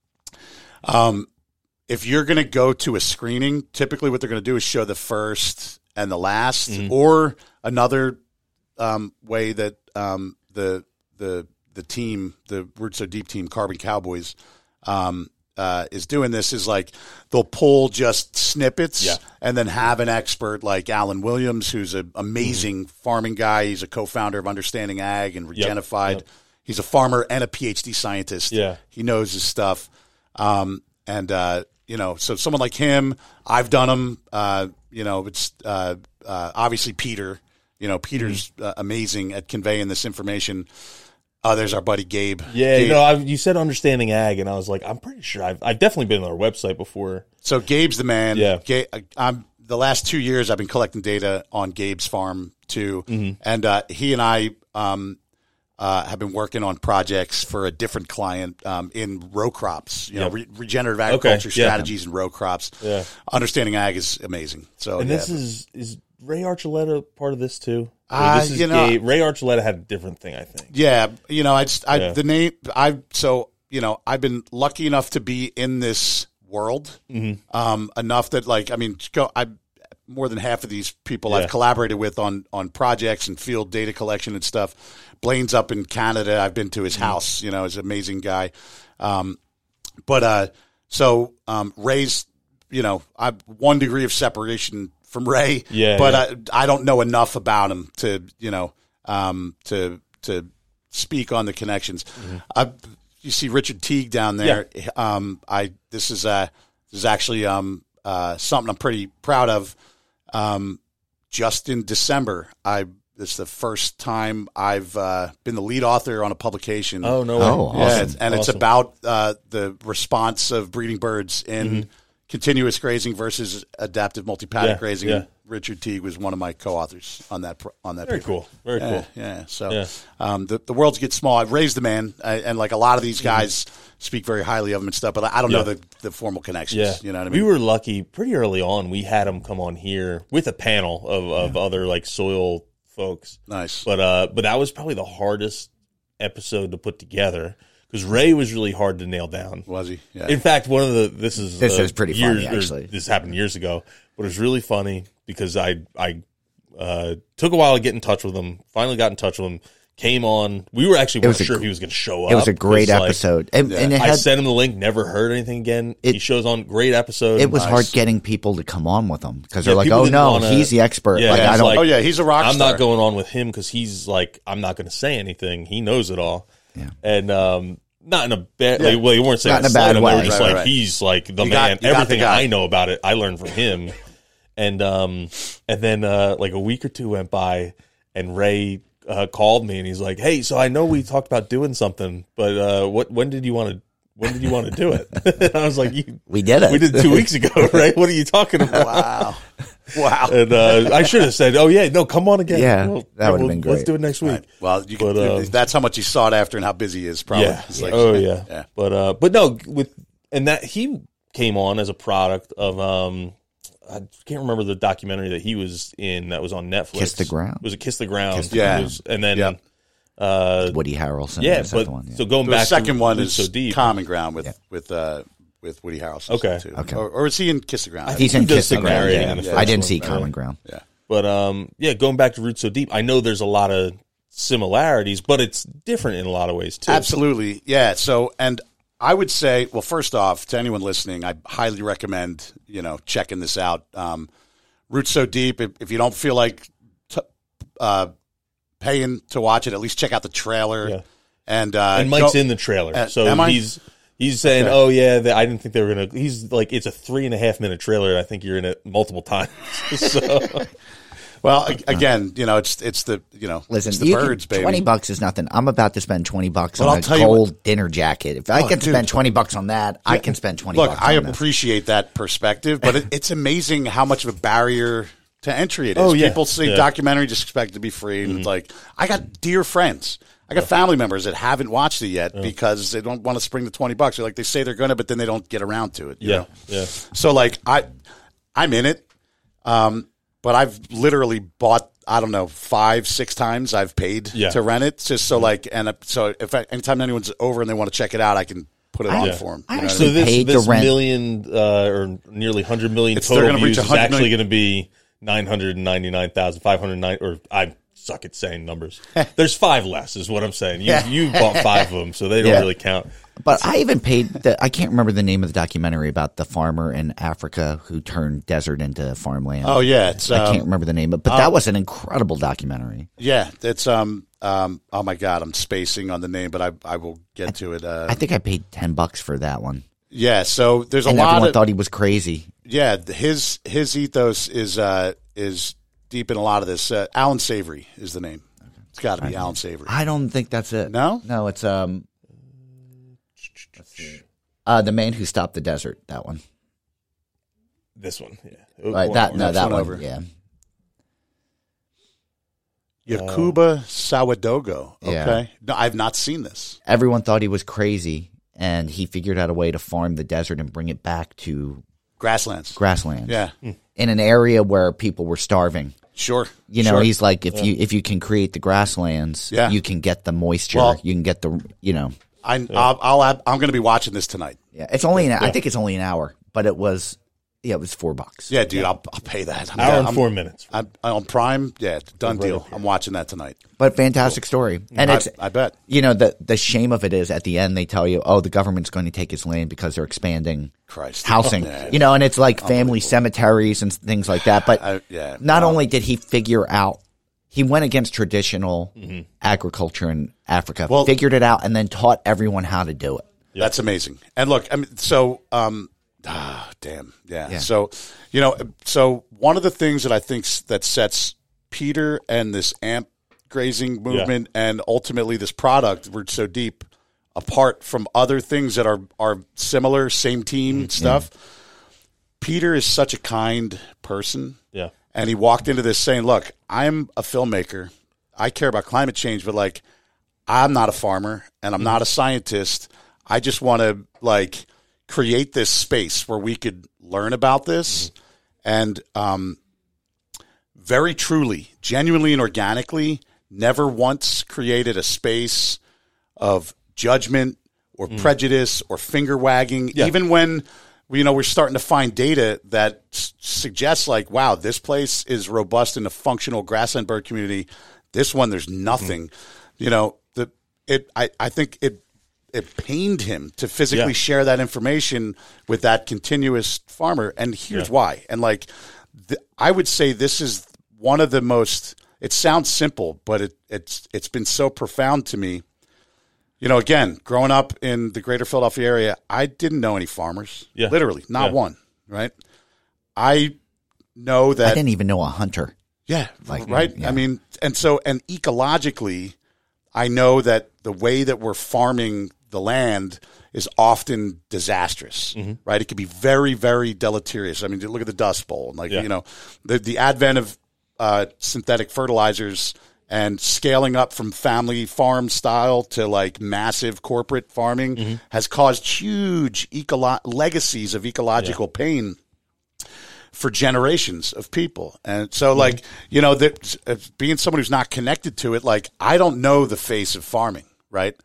Um, if you're going to go to a screening, typically what they're going to do is show the first and the last, Mm-hmm. or another um, way that um, the the the team, the Roots So Deep team, Carbon Cowboys, um, uh, is doing this is like they'll pull just snippets Yeah. and then have an expert like Alan Williams, who's an amazing farming guy. He's a co-founder of Understanding Ag and Yep. Regenified. Yep. He's a farmer and a PhD scientist. Yeah. He knows his stuff. Um, and, uh, you know, so someone like him, I've done him, uh, you know, it's, uh, uh, obviously Peter, you know, Peter's Mm-hmm. uh, amazing at conveying this information. Uh, there's our buddy Gabe. Yeah, Gabe. you know, I, you said Understanding Ag, and I was like, I'm pretty sure I've I've definitely been on their website before. So Gabe's the man. Yeah. Gabe, I'm the last two years I've been collecting data on Gabe's farm too, Mm-hmm. and uh, he and I um, uh, have been working on projects for a different client um, in row crops. You know, Yep. re- regenerative agriculture Okay, yeah. strategies and row crops. Yeah. Understanding Ag is amazing. So And yeah. this is is Ray Archuleta part of this too? Or Uh, this is you know- Gabe. Ray Archuleta had a different thing, I think. Yeah, you know, I just I Yeah. the name I so you know I've been lucky enough to be in this world Mm-hmm. um, enough that like I mean go I more than half of these people Yeah. I've collaborated with on on projects and field data collection and stuff. Blaine's up in Canada. I've been to his Mm-hmm. house. You know, he's an amazing guy. Um, but uh, so um, Ray's you know I one degree of separation from Ray. Yeah, but yeah. I I don't know enough about him to you know um, to to speak on the connections. Mm-hmm. I, you see Richard Teague down there. Um, I this is uh, this is actually um, uh, something I'm pretty proud of. Um, just in December, I this is the first time I've uh, been the lead author on a publication. Oh no! Way. Oh, Yeah, awesome. it's, and it's Awesome. about uh, the response of breeding birds in Mm-hmm. continuous grazing versus adaptive multi-paddock Yeah, grazing. yeah. Richard Teague was one of my co-authors on that pro- on that. Very paper. cool. Very Yeah, cool. yeah. So Yeah. Um, the the worlds get small. I've raised the man, uh, and like a lot of these Mm-hmm. guys speak very highly of him and stuff. But I don't Yeah. know the, the formal connections. Yeah, You know what I mean? We were lucky pretty early on. We had him come on here with a panel of, of other like soil folks. Nice. But uh, but that was probably the hardest episode to put together because Ray was really hard to nail down. Was he? Yeah. In fact, one of the this is This uh, is pretty years, funny, or actually. This happened years ago, but it was really funny because I I uh, took a while to get in touch with him. Finally, got in touch with him. Came on. We were actually was weren't a sure gr- if he was going to show up. It was a great 'cause, like, episode, and, and it I had sent him the link. Never heard anything again. he It- shows on. Great episode. it was Nice. hard getting people to come on with them because Yeah, they're like, people "Oh didn't no, wanna- he's the expert." Yeah, like it's I don't. like- oh yeah, he's a rock I'm star. not going on with him because he's like, I'm not going to say anything. He knows it all. Yeah. And um, not in a bad, Yeah. like, well, you weren't saying Not in a slight bad him. They way. were just Right, like, right, right. he's like the You got- man. you got the Everything guy. I know about it, I learned from him. And um, and then uh, like a week or two went by, and Ray uh, called me, and he's like, "Hey, so I know we talked about doing something, but uh, what? When did you want to? When did you want to do it?" And I was like, you, We did it. We did it two weeks ago, right? What are you talking about? Wow. Wow. And uh, I should have said, "Oh yeah, no, come on again." Yeah, Well, that would've we'll- been Let's great. do it next week. Right. Well, you can, But, um, that's how much he sought after and how busy he is. Probably. Yeah. It's like- oh yeah. yeah. But uh, but no, with and that he came on as a product of um, I can't remember the documentary that he was in that was on Netflix. Kiss the Ground. Was it Kiss the Ground? Kiss the Ground. It was- and then Yeah. Uh, Woody Harrelson. yeah, is that but the one? Yeah. so going The back second to one Roots is So Deep. Common Ground with Yeah. with uh, with Woody Harrelson. Okay. too. Okay. Or, or is he in Kiss the Ground? He's in He does Kiss the some Ground. narrating Yeah. in the Yeah. first I didn't one. see Yeah. Common Ground. Yeah. But um, yeah, going back to Roots So Deep, I know there's a lot of similarities, but it's different in a lot of ways too. Absolutely. Yeah. So, and I would say, well, first off, to anyone listening, I highly recommend, you know, checking this out. Um, Roots So Deep, if, if you don't feel like t- uh, paying to watch it, at least check out the trailer. Yeah. And, uh, And Mike's go- in the trailer, Uh, so am I? he's he's saying, Okay. "Oh yeah, the, I didn't think they were gonna." He's like, "It's a three and a half minute trailer. And I think you're in it multiple times." so Well, a- again, you know, it's it's the you know, Listen, it's the you birds, can, baby. twenty bucks is nothing. I'm about to spend twenty bucks Well, on I'll a tell you gold dinner jacket. If I Oh, can dude. spend twenty bucks on that, I can spend twenty Look, bucks I on this. appreciate that perspective, but it, it's amazing how much of a barrier to entry it is. Oh, yeah. People see Yeah. documentary, just expect it to be free. And it's like, I got dear friends. I got family members that haven't watched it yet because they don't want to spring the twenty bucks. They're like, they say they're going to, but then they don't get around to it. you yeah, know? yeah. So, like, I, I'm in it, um, but I've literally bought, I don't know, five, six times I've paid Yeah. to rent it. Just so, like, and uh, so if I, anytime anyone's over and they want to check it out, I can put it on Yeah. for them. I You know what actually So this paid to this rent- million uh, or nearly hundred million It's- they're total gonna reach views is one hundred actually million. going to be nine hundred ninety nine thousand five hundred nine. Or I suck at saying numbers. There's five less, is what I'm saying. You you bought five of them, so they don't Yeah. really count. But I even paid the, I can't remember the name of the documentary about the farmer in Africa who turned desert into farmland. Oh yeah, it's I um, can't remember the name, but, but that was an incredible documentary. yeah, it's um um oh my god, I'm spacing on the name, but I I will get to it. Uh, I think I paid ten bucks for that one. yeah, so there's a And lot everyone of thought he was crazy. yeah. His his ethos is uh is deep in a lot of this. Uh, Alan Savory is the name. It's got to be Alan Savory. I don't think that's it. No? No, it's um let's see. Uh the Man Who Stopped the Desert, that one. This one, yeah. Right, that no, Next that one one, over. yeah. Yakuba Sawadogo. Okay, Yeah. no, I've not seen this. Everyone thought he was crazy and he figured out a way to farm the desert and bring it back to Grasslands. grasslands. Yeah, In an area where people were starving. sure. You know, sure. he's like, if you if you can create the grasslands, Yeah. you can get the moisture. Well- you can get the, you know, I, I'll, I'll have, I'm going to be watching this tonight. yeah. It's only an, I think it's only an hour, but it was, yeah, it was four bucks. Yeah, dude, I'll, I'll pay that. I'm, Hour and I'm- four minutes. I'm, on Prime. Yeah, done Right deal. up here. I'm watching that tonight. But fantastic story, and I, it's, I bet. you know, the the shame of it is at the end they tell you, oh, the government's going to take his land because they're expanding Christ. housing. Yeah. You know, and it's like family cemeteries and things like that. But I- yeah. not Wow. only did he figure out, he went against traditional agriculture in Africa, Well- figured it out, and then taught everyone how to do it. That's amazing. And look, I mean, so, um, ah, damn, yeah. Yeah. So, you know, so one of the things that I think s- that sets Peter and this amp grazing movement and ultimately this product, Roots So Deep, apart from other things that are are similar, same team stuff. Peter is such a kind person. Yeah. And he walked into this saying, look, I'm a filmmaker. I care about climate change, but like, I'm not a farmer and I'm not a scientist. I just want to like create this space where we could learn about this. And um, very truly, genuinely and organically, never once created a space of judgment or prejudice or finger wagging, Yeah. even when you know we're starting to find data that s- suggests like, wow, this place is robust in a functional grassland bird community. This one, there's nothing. You know, the it. I, I think it it pained him to physically Yeah. share that information with that continuous farmer, and here's Yeah. why. And like, th- I would say this is one of the most. It sounds simple, but it it's it's been so profound to me. You know, again, growing up in the greater Philadelphia area, I didn't know any farmers. Yeah. Literally, not Yeah. one, right? I know that. I didn't even know a hunter. Yeah, Like, right? yeah. I mean, and so, and ecologically, I know that the way that we're farming the land is often disastrous, Mm-hmm. right? It can be very, very deleterious. I mean, look at the Dust Bowl. Like, Yeah. you know, the, the advent of uh, synthetic fertilizers and scaling up from family farm style to like massive corporate farming Mm-hmm. has caused huge ecolo- legacies of ecological pain for generations of people. And so, like, you know, that, uh, being someone who's not connected to it, like, I don't know the face of farming, right?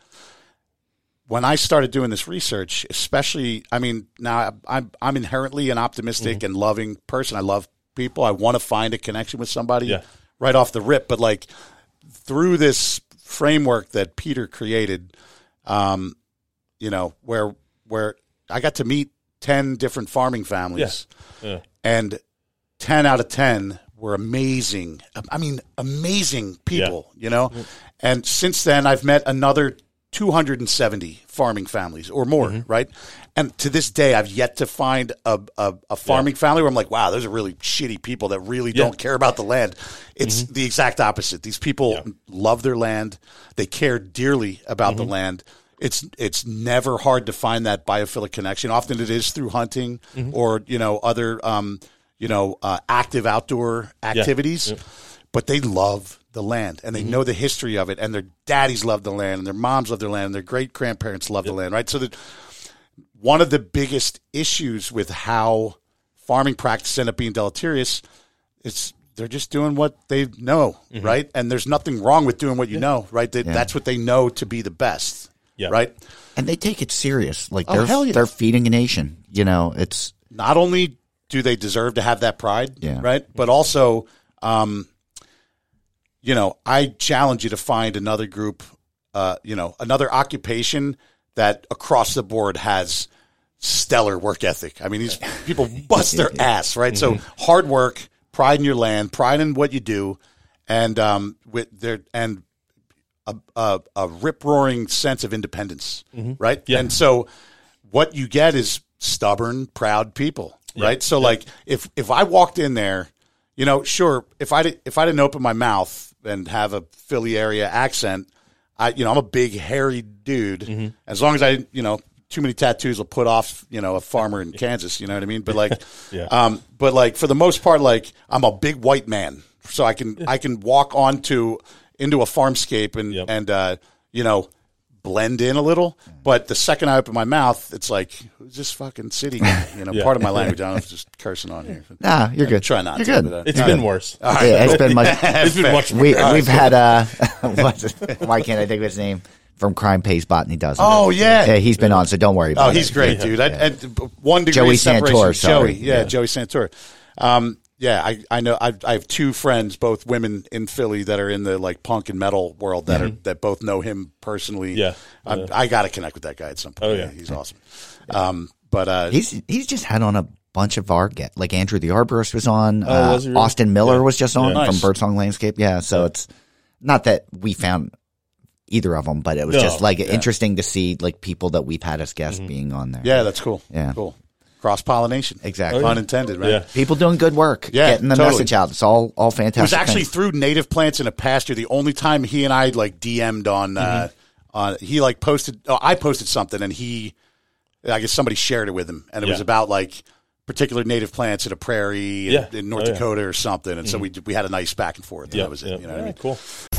When I started doing this research, especially, I mean, now I'm I'm inherently an optimistic mm-hmm. and loving person. I love people. I want to find a connection with somebody yeah. right off the rip. But, like, through this framework that Peter created, um, you know, where where I got to meet ten different farming families, yeah. Yeah. and ten out of ten were amazing. I mean, amazing people, yeah. you know. Yeah. And since then, I've met another two hundred seventy farming families or more, mm-hmm. right? And to this day, I've yet to find a, a, a farming yeah. family where I'm like, wow, those are really shitty people that really yeah. don't care about the land. It's mm-hmm. the exact opposite. These people yeah. love their land. They care dearly about mm-hmm. the land. It's it's never hard to find that biophilic connection. Often it is through hunting mm-hmm. or, you know, other, um, you know, uh, active outdoor activities. Yeah. Yeah. But they love the land, and they mm-hmm. know the history of it, and their daddies love the land, and their moms love their land, and their great-grandparents love yep. the land, right? So that one of the biggest issues with how farming practices end up being deleterious is they're just doing what they know, mm-hmm. right? And there's nothing wrong with doing what you yeah. know, right? That, yeah. That's what they know to be the best, yeah. right? And they take it serious. Like, oh, they're, hell yeah. they're feeding a nation. You know, it's... Not only do they deserve to have that pride, yeah. right? But also... Um, you know, I challenge you to find another group, uh, you know, another occupation that across the board has stellar work ethic. I mean, these people bust their ass, right? Mm-hmm. So hard work, pride in your land, pride in what you do, and um, with their and a, a, a rip roaring sense of independence, mm-hmm. right? Yeah. And so what you get is stubborn, proud people, right? Yeah. So yeah. like if if I walked in there, you know, sure, if I did, if I didn't open my mouth and have a Philly area accent, I, you know, I'm a big hairy dude. Mm-hmm. As long as I, you know, too many tattoos will put off, you know, a farmer in Kansas. You know what I mean? But like, yeah. um, but like for the most part, like I'm a big white man, so I can I can walk onto into a farmscape and yep. and uh, you know, blend in a little. But the second I open my mouth, it's like, who's this fucking city guy? You know, yeah. part of my language. I don't know if I'm just cursing on here. Nah, you're good. Try not you're to. Good. But, uh, it's been worse. Right. Yeah, it's been much. it's been much. We, we've had uh, why can't I think of his name? From Crime Pays Botany Doesn't. Oh yeah, yeah, he's been on, so don't worry about it. Oh, he's it. great, yeah. dude. I, yeah. I, one degree Joey of separation. Santor, sorry. Joey, yeah, yeah, Joey Santor. Um, yeah, I, I know. I've, I have two friends, both women in Philly, that are in the like punk and metal world that mm-hmm. are that both know him personally. Yeah, I, yeah. I got to connect with that guy at some point. Oh yeah, he's awesome. Um, but uh, he's he's just had on a bunch of our get like Andrew the Arborist was on. Oh, uh, was he really? Austin Miller yeah. was just on yeah. from nice. Birdsong Landscape. Yeah, so yeah. it's not that we found either of them, but it was no, just like yeah. interesting to see like people that we've had as guests mm-hmm. being on there. Yeah, that's cool. Yeah, cool. Cross pollination, exactly. Oh, yeah. Unintended, right? Yeah. People doing good work, yeah, getting the totally. message out. It's all all fantastic. It was actually things. through Native Plants in a Pasture. The only time he and I like D M'd on, mm-hmm. uh, on he like posted. Oh, I posted something, and he, I guess somebody shared it with him, and it yeah. was about like particular native plants in a prairie in, yeah. in North oh, Dakota yeah. or something. And mm-hmm. so we we had a nice back and forth. And yeah. that was it. Yeah. You know what yeah, I mean? Cool.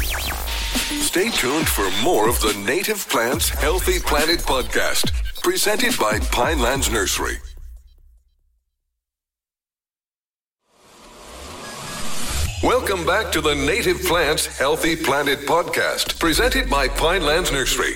Stay tuned for more of the Native Plants Healthy Planet podcast, presented by Pinelands Nursery. Welcome back to the Native Plants Healthy Planet podcast, presented by Pinelands Nursery.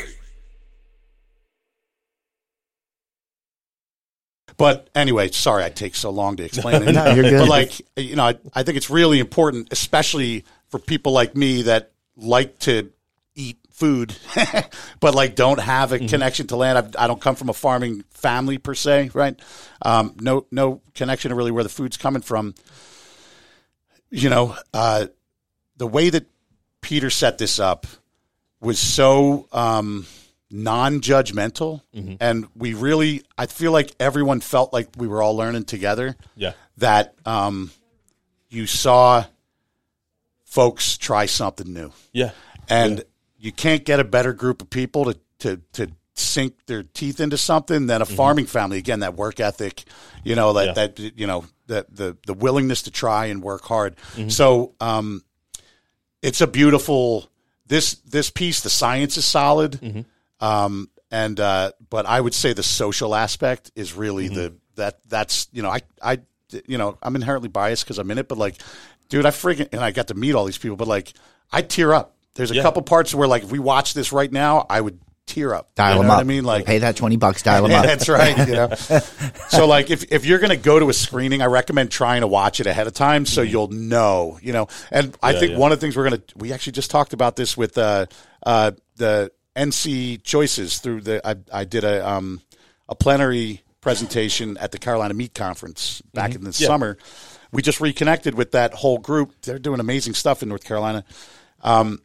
But anyway, sorry I take so long to explain it. No, you're good. But like, you know, I, I think it's really important, especially for people like me that like to eat food, but like don't have a mm-hmm. connection to land. I've, I don't come from a farming family per se, right? Um, no, no connection to really where the food's coming from. You know, uh, the way that Peter set this up was so um, non-judgmental, mm-hmm. and we really, I feel like everyone felt like we were all learning together. Yeah, that um, you saw folks try something new. Yeah, and yeah. you can't get a better group of people to to to sink their teeth into something than a mm-hmm. farming family. Again, that work ethic, you know, that, yeah. that you know, that the, the willingness to try and work hard. Mm-hmm. So um, it's a beautiful, this, this piece, the science is solid. Mm-hmm. Um, and, uh, but I would say the social aspect is really mm-hmm. the, that that's, you know, I, I, you know, I'm inherently biased because I'm in it, but like, dude, I friggin' and I got to meet all these people, but like, I tear up. There's a Yeah. couple parts where like, if we watch this right now, I would tear up. Dial you them know up. what I mean, like, pay that twenty bucks. Dial them yeah, up. that's right. You know? So like, if if you're gonna go to a screening, I recommend trying to watch it ahead of time so you'll know. You know, and I Yeah, think yeah. one of the things we're gonna we actually just talked about this with uh uh the N C choices through the I I did a um a plenary presentation at the Carolina Meat Conference back Mm-hmm. in the Yeah. summer. We just reconnected with that whole group. They're doing amazing stuff in North Carolina. Um,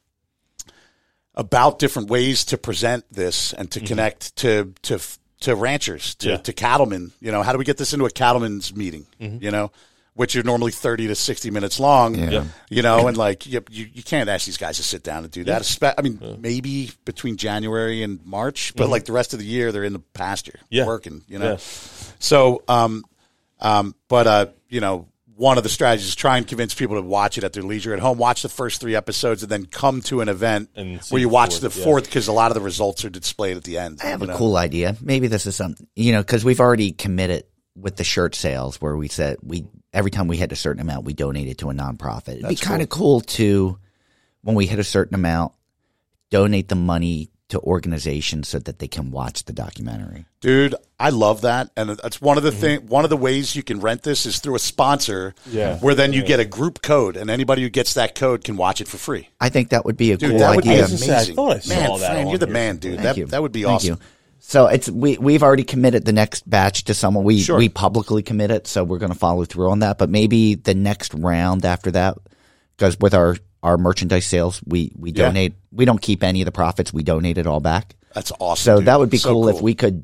about different ways to present this and to Mm-hmm. connect to to to ranchers, to, Yeah. to cattlemen. You know, how do we get this into a cattleman's meeting? Mm-hmm. You know, which are normally thirty to sixty minutes long. Yeah. You know, and like you, you you can't ask these guys to sit down and do that. Espe- I mean, maybe between January and March, but like the rest of the year, they're in the pasture Mm-hmm. Yeah. working. You know, Yeah. so um um but uh you know. One of the strategies is try and convince people to watch it at their leisure at home. Watch the first three episodes and then come to an event And see where you the watch fourth, the yeah. fourth because a lot of the results are displayed at the end. I have you a know? cool idea. Maybe this is something, you know, because we've already committed with the shirt sales where we said we every time we hit a certain amount, we donate it to a nonprofit. It'd be kind of cool to, when we hit a certain amount, donate the money to organizations so that they can watch the documentary. Dude, I love that, and that's one of the thing. One of the ways you can rent this is through a sponsor, Yeah. where then you get a group code, and anybody who gets that code can watch it for free. I think that would be a Dude, cool that would be idea. I was gonna say, I amazing. thought I saw man, that Fran, on you're the here man, dude. Thank That you. that would be Thank awesome. you. So it's we we've already committed the next batch to someone. We Sure. we publicly committed, so we're going to follow through on that. But maybe the next round after that, because with our our merchandise sales, we we Yeah. donate. We don't keep any of the profits. We donate it all back. That's awesome. So dude. that would be So cool, if we could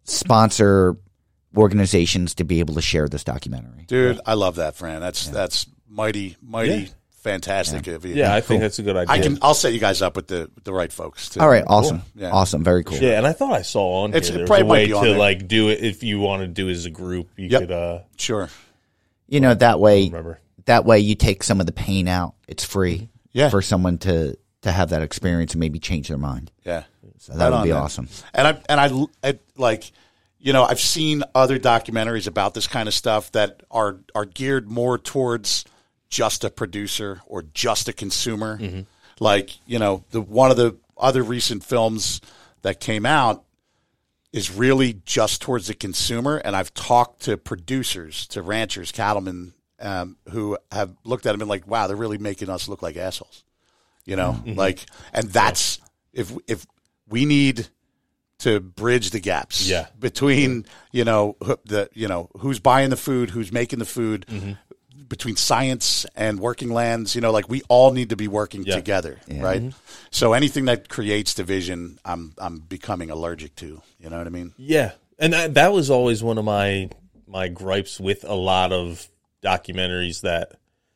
sponsor organizations to be able to share this documentary. dude. I love that, Fran. That's that's mighty, mighty, Yeah. fantastic of you. Yeah, I think that's a good idea. I can. I'll set you guys up with the with the right folks too. All right, awesome, Yeah. awesome, very cool. Yeah, and I thought I saw on It's- here it there was probably a might way be on to there. like do it if you want to do it as a group. You Yep. could uh Sure. You know, that way, remember. that way you take some of the pain out. It's free Yeah. for someone to to have that experience and maybe change their mind. Yeah. So that Right would on, be man. awesome. And I and I, I like, you know, I've seen other documentaries about this kind of stuff that are are geared more towards just a producer or just a consumer. Mm-hmm. Like, you know, the one of the other recent films that came out is really just towards the consumer. And I've talked to producers, to ranchers, cattlemen, um, who have looked at them and like, wow, they're really making us look like assholes. You know, Mm-hmm. like, and that's if if we need to bridge the gaps, Yeah. between you know who- the you know who's buying the food, who's making the food, Mm-hmm. between science and working lands. You know, like we all need to be working Yeah. together, Yeah. right? Mm-hmm. So anything that creates division, I'm I'm becoming allergic to. You know what I mean? Yeah, and that, that was always one of my my gripes with a lot of documentaries that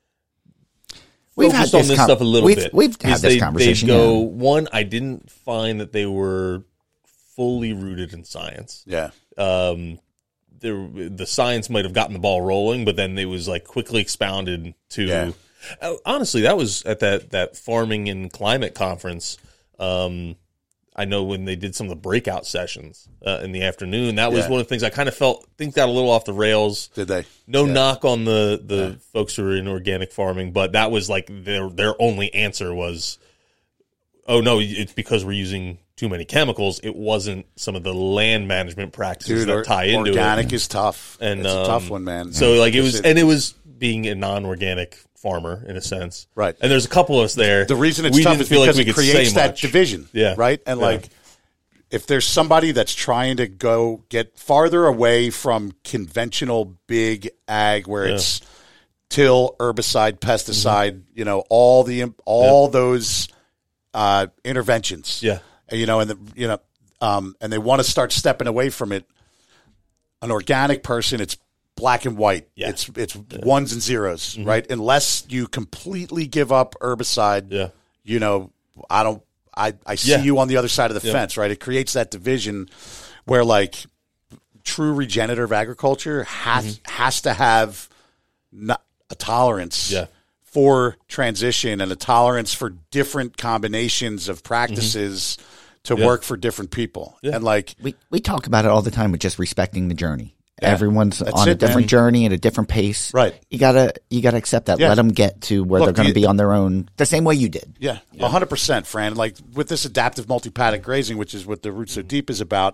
We've focused had on this this com- stuff a little we've- bit. we've had is this they, conversation, They go yeah. one. I didn't find that they were fully rooted in science. Yeah. Um, there, the science might have gotten the ball rolling, but then it was like quickly expounded to. Yeah. Uh, honestly, that was at that that farming and climate conference. Um, I know when they did some of the breakout sessions uh, in the afternoon, that was Yeah. one of the things I kind of felt things got a little off the rails. Did they? No Yeah. knock on the the folks who are in organic farming, but that was like their their only answer was, "Oh no, it's because we're using too many chemicals." It wasn't some of the land management practices Dude, that or- tie into organic it. is tough. And it's a um, tough one, man. So like it was, Just and it was being a non-organic farmer in a sense, Right. And there's a couple of us there. The reason it's we tough didn't is feel because like we it could say creates that much. division. Yeah. Right. And Yeah. like, if there's somebody that's trying to go get farther away from conventional big ag, where Yeah. it's till, herbicide, pesticide, you know, all the all those uh, interventions. Yeah. And, you know, and the, you know, um, and they want to start stepping away from it. An organic person, it's black and white. Yeah. It's it's ones and zeros, right? Unless you completely give up herbicide, Yeah. you know, I don't, I, I see Yeah. you on the other side of the Yeah. fence, right? It creates that division where like true regenerative agriculture has, has to have not a tolerance Yeah. for transition and a tolerance for different combinations of practices to Yeah. work for different people. Yeah. And like, We we talk about it all the time with just respecting the journey. Everyone's That's on a it, different man. journey at a different pace. Right. You gotta you gotta accept that. Yeah. Let them get to where Look, they're going to the- be on their own, the same way you did. Yeah, a hundred percent, Fran. Like with this adaptive multi-paddock grazing, which is what the Roots So Deep is about,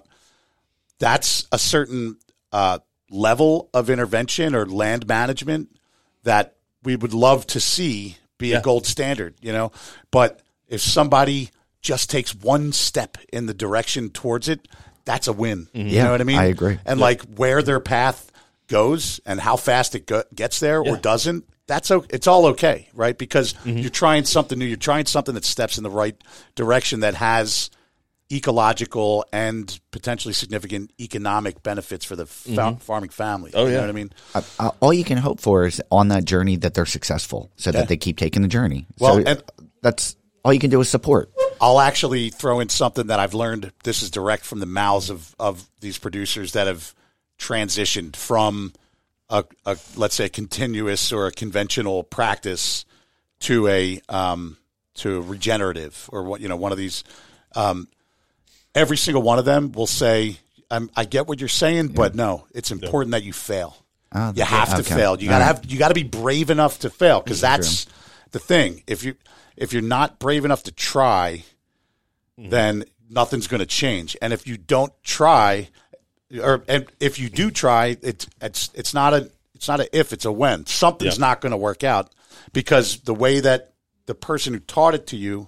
that's a certain uh, level of intervention or land management that we would love to see be Yeah. a gold standard, you know. But if somebody just takes one step in the direction towards it, that's a win. You Yeah, know what I mean? I agree. And like where their path goes and how fast it go- gets there or Yeah. doesn't, that's o- it's all okay, right? Because you're trying something new. You're trying something that steps in the right direction that has ecological and potentially significant economic benefits for the fa- farming family. Oh, you yeah. know what I mean? Uh, uh, all you can hope for is on that journey that they're successful, so Yeah. that they keep taking the journey. Well, so and- that's all you can do is support. I'll actually throw in something that I've learned. This is direct from the mouths of, of these producers that have transitioned from a, a let's say a continuous or a conventional practice to a um, to a regenerative or what you know one of these. Um, every single one of them will say, I'm, "I get what you're saying, but no, it's important that you fail. Oh, you that's have it. to Okay. fail. You All gotta right. have you gotta be brave enough to fail because that's the thing. If you if you're not brave enough to try, then nothing's going to change. And if you don't try, or and if you do try, it's it's it's not a it's not a if, it's a when. Something's Yeah. not going to work out because the way that the person who taught it to you,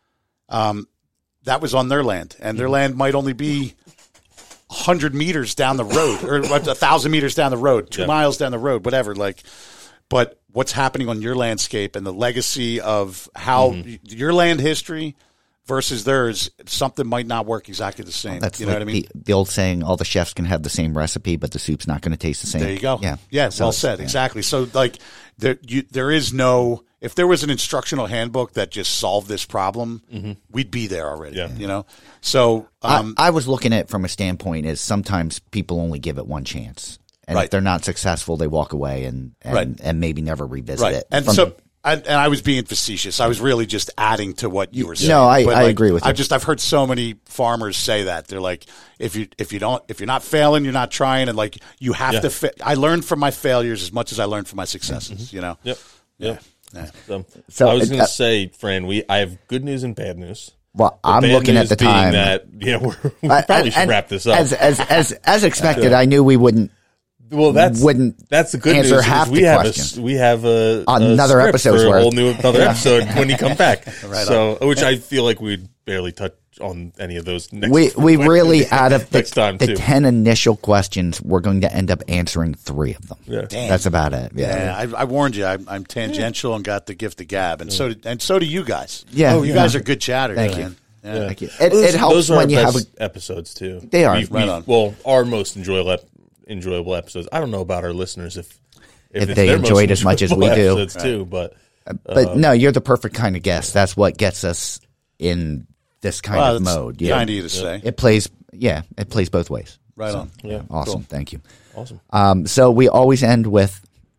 um, that was on their land, and their land might only be a hundred meters down the road, or a thousand meters down the road, two Yeah. miles down the road, whatever. Like, but what's happening on your landscape and the legacy of how Mm-hmm. your land history versus theirs, something might not work exactly the same. That's you know like what I mean? the, the old saying: all the chefs can have the same recipe, but the soup's not going to taste the same. There you go. Yeah, yeah, So well it's- said. yeah. Exactly. So, like, there, you, there is no. If there was an instructional handbook that just solved this problem, we'd be there already. Yeah. You know. So, um, I, I was looking at it from a standpoint is sometimes people only give it one chance, and Right. if they're not successful, they walk away and and, Right. and maybe never revisit right. it. And From- so, I, and I was being facetious. I was really just adding to what you were saying. No, I- But, I like, agree with you. I just I've heard so many farmers say that they're like, if you if you don't if you're not failing, you're not trying, and like you have Yeah. to. Fa- I learned from my failures as much as I learned from my successes. You know. Yep. Yep. Yeah. So, So, I was going to uh, say, Fran, we I have good news and bad news. well, The I'm bad looking at news the being time. that yeah, we're, we I- probably and- should and wrap this up. As as as as expected, I knew we wouldn't. well, that's wouldn't that's the good answer news. is half we the have questions. a we have a Another a script episode's for a worth. whole new another episode when you come back. Right so, which I feel like we'd barely touch on any of those. Next We we really out of the, next time the too. ten initial questions, we're going to end up answering three of them. Yeah. Damn. That's about it. Yeah. Yeah, I, I warned you. I'm, I'm tangential and got the gift of gab, and so did, and so do you guys. Yeah. Oh, you yeah. guys are good chatters. Thank you. man. Yeah. Yeah. Thank you. It, Those, it helps those are when our you have best a episodes too. They are. We've- Right we've- on. Well, our most enjoyable ep- enjoyable episodes. I don't know about our listeners if If it's they their enjoy it most as much as we enjoyable do. episodes too. But But no, you're the perfect kind of guest. That's what gets us in this kind Well, of that's mode. Yeah. kind of you to say. It plays, yeah, it plays both ways. Right So, on. yeah, Awesome. cool. Thank you. Awesome. Um, so we always end with,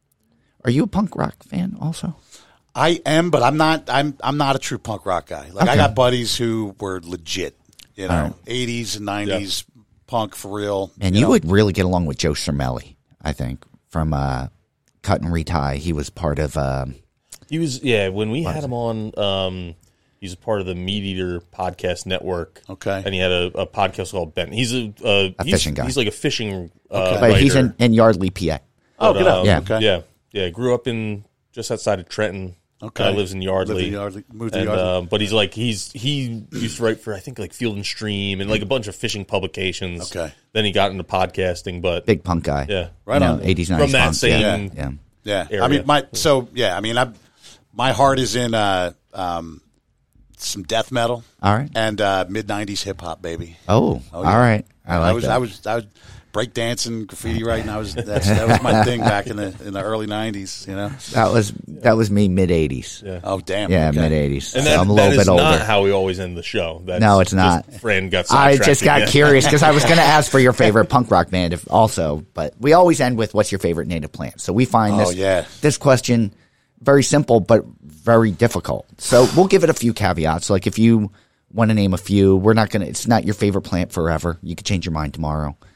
are you a punk rock fan also? I am, but I'm not. I'm I'm not a true punk rock guy. Like I Okay. got buddies who were legit. You know, All right. eighties and nineties punk for real. And you, know. would really get along with Joe Cermelli, I think, from uh, Cut and Retie. He was part of, uh, He was yeah. When we had him on, um, he's a part of the Meat Eater podcast network. Okay. and he had a, a podcast called Ben. He's a, uh, A he's, fishing guy. He's like a fishing. Uh, Okay. but he's writer. in, in Yardley, P A. Oh, But, get out. um, Yeah. Okay. yeah, yeah. Grew up in just outside of Trenton. Okay. Uh, lives in Yardley. Live in Yardley. Moved to And, Yardley. um, but he's like he's he used to write for I think like Field and Stream and like a bunch of fishing publications. Okay. Then he got into podcasting, but Big punk guy. yeah, Right You know, on. eighties, From nineties that punk. same- yeah. yeah. Yeah, area. I mean, my so yeah, I mean, I my heart is in uh, um, some death metal. All right. and uh, mid nineties hip hop, baby. Oh, Oh, all yeah. right. I like was that. I was I was break dancing, graffiti writing. I was that's, that was my thing back in the in the early nineties. You know. That was that was me mid eighties. Yeah. Oh damn. Yeah, okay. mid eighties. and So that, I'm a that little is bit older. not how we always end the show. That's No, it's just not. Fran got I sidetracked just got again. curious because I was going to ask for your favorite punk rock band if also, but we always end with what's your favorite native plant. So we find Oh, this yeah. this question very simple but very difficult. So we'll give it a few caveats. Like if you want to name a few, we're not going to. It's not your favorite plant forever. You could change your mind tomorrow.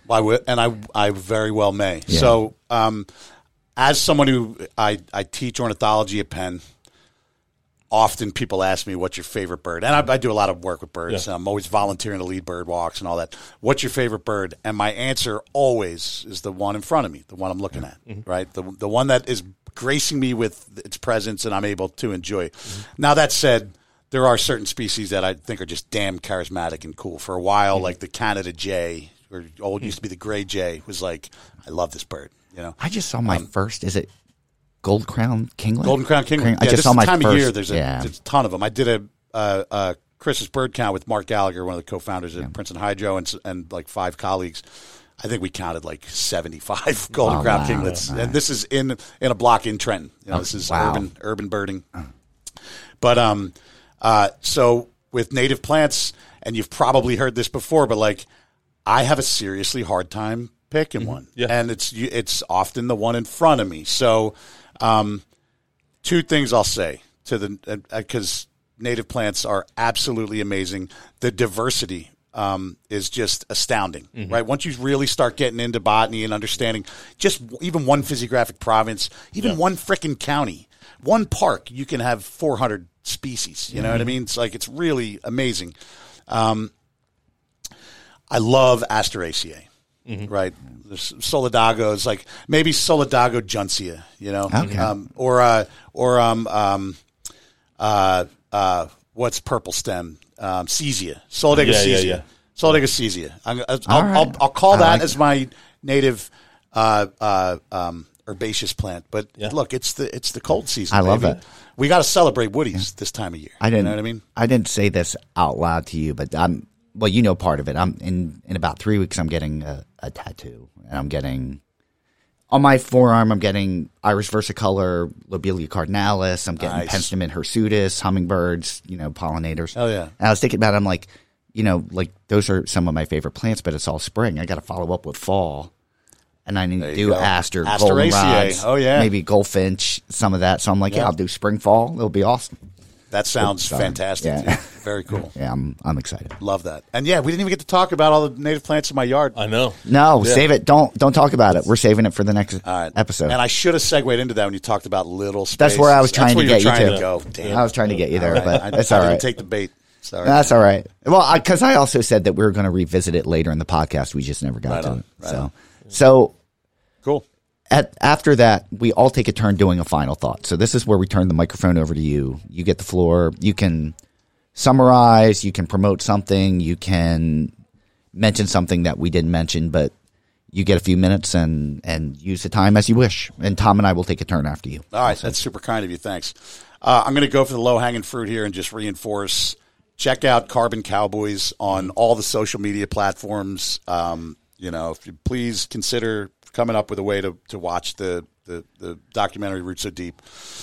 I would, and I, I very well may. Yeah. So, um, as someone who I, I teach ornithology at Penn, often people ask me, what's your favorite bird? And I, I do a lot of work with birds. Yeah. I'm always volunteering to lead bird walks and all that. What's your favorite bird? And my answer always is the one in front of me, the one I'm looking at, mm-hmm. right? The the one that is gracing me with its presence and I'm able to enjoy. Mm-hmm. Now, that said, there are certain species that I think are just damn charismatic and cool. For a while, mm-hmm. like the Canada jay, or old used to be the gray jay, was like, I love this bird. You know, I just saw my um, first, is it Gold Crown Kinglet? Golden Crown Kinglet. I yeah, just this saw my time first. Of year, there's a, yeah. there's a ton of them. I did a uh, uh, Christmas bird count with Mark Gallagher, one of the co-founders at yeah. Princeton Hydro, and and like five colleagues. I think we counted like seventy-five Golden oh, Crown wow. Kinglets, Right. and this is in in a block in Trenton. You know, oh, this is wow. urban urban birding. But um, uh, so with native plants, and you've probably heard this before, but like I have a seriously hard time picking mm-hmm. one, yeah. and it's it's often the one in front of me. So, um, two things I'll say to the because uh, native plants are absolutely amazing. The diversity um, is just astounding, mm-hmm. right? Once you really start getting into botany and understanding, just even one physiographic province, even yeah. one frickin' county, one park, you can have four hundred species. You mm-hmm. know what I mean? It's like it's really amazing. Um, I love Asteraceae. Mm-hmm. Right, there's Solidago is like maybe Solidago juncea, you know, okay. um, or uh, or um, um, uh, uh, what's purple stem? Um, Caesia, Solidago yeah, Caesia, yeah, yeah. Solidago Caesia. I'm, I'll, All right. I'll, I'll call I that like as that. my native uh, uh, um, herbaceous plant. But yeah. look, it's the it's the cold season. I love baby. it. We got to celebrate woodies yeah. this time of year. I didn't. You know what I mean? I didn't say this out loud to you, but I'm. Well, you know part of it. I'm in in about three weeks. I'm getting a, a tattoo, and I'm getting on my forearm. I'm getting Iris versicolor, Lobelia cardinalis. I'm getting Nice. Penstemon hirsutus, hummingbirds. You know, pollinators. Oh yeah. And I was thinking about it. I'm like, you know, like those are some of my favorite plants, but it's all spring. I got to follow up with fall, and I need There to you do go. aster, Asteraceae. goldenrods. Oh, yeah. maybe goldfinch, some of that. So I'm like, yeah, Yeah. I'll do spring, fall. It'll be awesome. That sounds So, fantastic. yeah. Dude. Very cool. Yeah, I'm I'm excited. Love that. And yeah, we didn't even get to talk about all the native plants in my yard. I know. No, Yeah. save it. Don't don't talk about it. We're saving it for the next All right. episode. And I should have segued into that when you talked about little spaces. That's where I was trying That's to where get you were you trying to. to go. Damn. I was trying to get you there, All right. but I, it's I all didn't right. take the bait. Sorry. That's all right. Well, because I, I also said that we were going to revisit it later in the podcast. We just never got Right to on. it. Right so, on. so Cool. at after that, we all take a turn doing a final thought. So this is where we turn the microphone over to you. You get the floor. You can summarize. You can promote something. You can mention something that we didn't mention, but you get a few minutes and, and use the time as you wish. And Tom and I will take a turn after you. All right. That's super kind of you. Thanks. Uh, I'm going to go for the low-hanging fruit here and just reinforce. Check out Carbon Cowboys on all the social media platforms. Um, you know, if you please consider coming up with a way to, to watch the, the, the documentary Roots So Deep.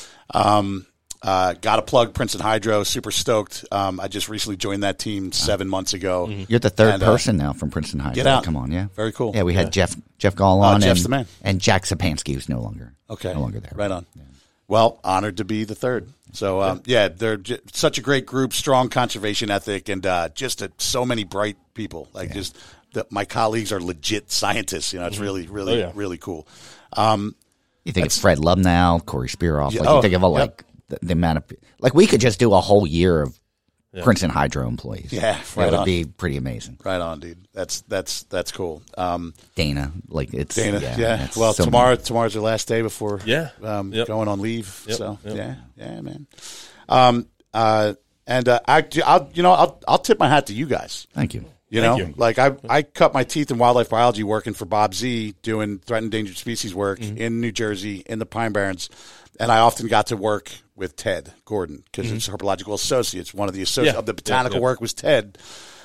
Um, uh, got to plug Princeton Hydro. Super stoked. Um, I just recently joined that team seven months ago. You're the third And, uh, person now from Princeton High. get out. Come on, yeah. Very cool. Yeah, we had Jeff Jeff Gall on, Jeff's and, the man. and Jack Sapansky, who's no longer Okay. no longer there. Right on. Well, honored to be the third. So, um, yeah, they're j- such a great group, strong conservation ethic, and uh, just a, so many bright people. Like, just the, my colleagues are legit scientists. You know, it's really, really, Oh, yeah. really cool. Um, You think of Fred Lubnow, Corey Spearoff. Yeah, like oh, you think of all, yep. like the, the amount of like we could just do a whole year of Princeton Hydro employees. Yeah, that right would on. be pretty amazing. right on, dude. That's that's that's cool. Um, Dana, like it's Dana, yeah. yeah. it's Well, so tomorrow many- tomorrow's your last day before Yeah. um, Yep. going on leave. Yep, So yep. yeah, yeah, man. Um, uh, and uh, I, I'll, you know, I'll I'll tip my hat to you guys. Thank you. You Thank know, you. like I I cut my teeth in wildlife biology working for Bob Z doing threatened endangered species work Mm-hmm. in New Jersey in the Pine Barrens, and I often got to work with Ted Gordon because it's Herpetological Associates. One of the associ- Mm-hmm. Yeah. of the botanical Yeah, yeah. work was Ted.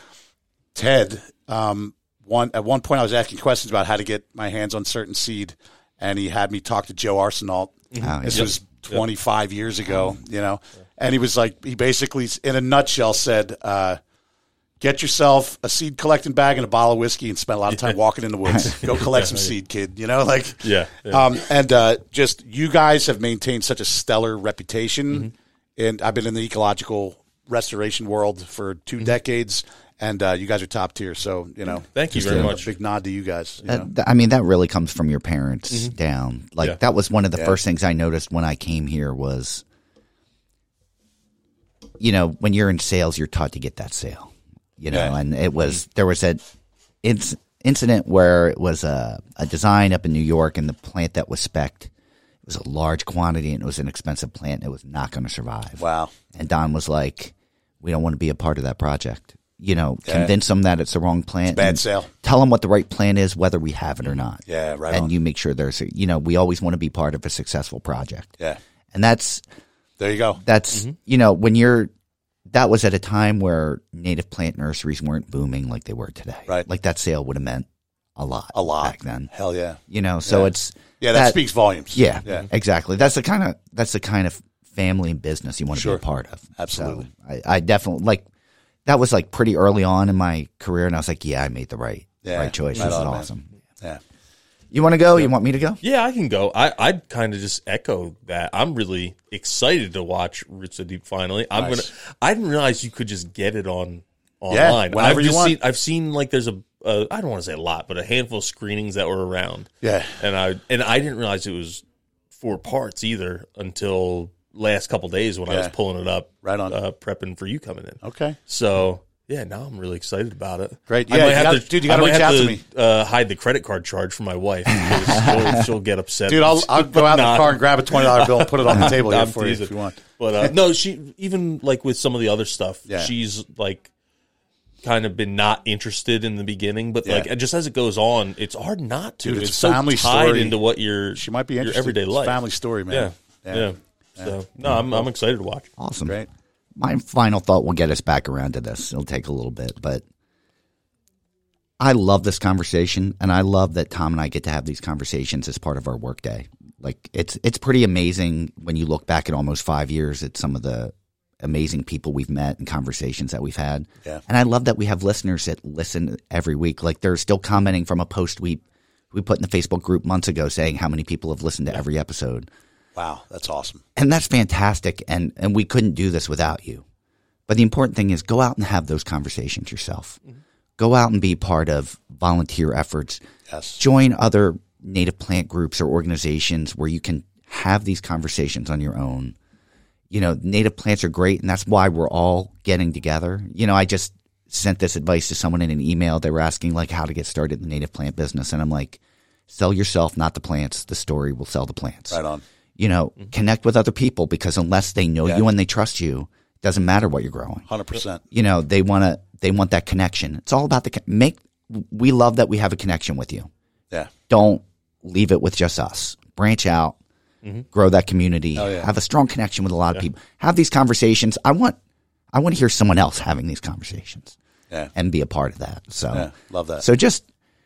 Ted, um, one at one point I was asking questions about how to get my hands on certain seed, and he had me talk to Joe Arsenault. Oh, This yeah. was twenty-five years ago, you know, and he was like, he basically, in a nutshell, said, uh, get yourself a seed collecting bag and a bottle of whiskey and spend a lot of time walking in the woods. Go collect some seed, kid. You know, like, Yeah, yeah. Um, and uh, just you guys have maintained such a stellar reputation, Mm-hmm. and I've been in the ecological restoration world for two decades, and uh, you guys are top tier. So you know, Thank you just very a, much. A big nod to you guys. You know? That, I mean, that really comes from your parents Mm-hmm. down. Like Yeah. that was one of the Yeah. first things I noticed when I came here was, you know, when you're in sales, you're taught to get that sale, you know, Yeah. and it was, there was that inc- incident where it was a, a design up in New York and the plant that was spec'd, it was a large quantity and it was an expensive plant and it was not going to survive. Wow. And Don was like, we don't want to be a part of that project. You know, Yeah. convince them that it's the wrong plant. bad and sale. Tell them what the right plan is, whether we have it or not. Yeah, right And on. you make sure there's, a, you know, we always want to be part of a successful project. Yeah. And that's, There you go. that's, you know, when you're, that was at a time where native plant nurseries weren't booming like they were today. Right. Like that sale would have meant a lot. A lot back then. Hell yeah. You know, so Yeah. it's, Yeah, that, speaks volumes. yeah, Yeah. exactly. That's the kind of that's the kind of family and business you want to Sure. be a part of. Absolutely. So I, I definitely like that was like pretty early on in my career, and I was like, yeah, I made the right Yeah, right choice. right This is on, man. awesome. Yeah. You want to go? You want me to go? Yeah, I can go. I I'd kind of just echo that. I'm really excited to watch Roots So Deep finally. I'm Nice. gonna. I didn't realize you could just get it on Yeah, online. whenever I've you just want. Seen, I've seen like there's a. Uh, I don't want to say a lot, but a handful of screenings that were around. Yeah. and I and I didn't realize it was four parts either until last couple days when I was Yeah. pulling it up, Right on. uh, prepping for you coming in. Okay. So yeah, now I'm really excited about it. Great. I Yeah, might you have gotta- to, dude, you I gotta might reach have out to to, me. Uh, hide the credit card charge from my wife because she'll, she'll get upset. Dude, I'll, I'll go out in Nah. the car and grab a twenty dollar bill and put it on the table here I'm for you teasing. if you want. But uh, no, she even like with some of the other stuff, Yeah. she's like kind of been not interested in the beginning, but Yeah. like just as it goes on, it's hard not to. Dude, it's it's a so family tied story. into what your She might be your interested. everyday It's a life. family story, man. Yeah, yeah. So no, I'm I'm excited to watch. Awesome. Great. My final thought will get us back around to this. It'll take a little bit, but I love this conversation, and I love that Tom and I get to have these conversations as part of our workday. Like it's it's pretty amazing when you look back at almost five years at some of the amazing people we've met and conversations that we've had. Yeah. And I love that we have listeners that listen every week. Like they're still commenting from a post we we put in the Facebook group months ago saying how many people have listened to every episode. Wow, that's awesome. And that's fantastic. And, and we couldn't do this without you. But the important thing is go out and have those conversations yourself. Mm-hmm. Go out and be part of volunteer efforts. Yes. Join other native plant groups or organizations where you can have these conversations on your own. You know, native plants are great, and that's why we're all getting together. You know, I just sent this advice to someone in an email. They were asking, like, how to get started in the native plant business. And I'm like, sell yourself, not the plants. The story will sell the plants. Right on. You know, mm-hmm. connect with other people because unless they know Yeah. you and they trust you, it doesn't matter what you're growing. one hundred percent. You know, they want to, they want that connection. It's all about the, con- make, we love that we have a connection with you. Yeah. Don't leave it with just us. Branch out, mm-hmm. grow that community, Oh, yeah. have a strong connection with a lot of people. Have these conversations. I want, I want to hear someone else having these conversations Yeah. and be a part of that. So, Yeah. Love that. so just,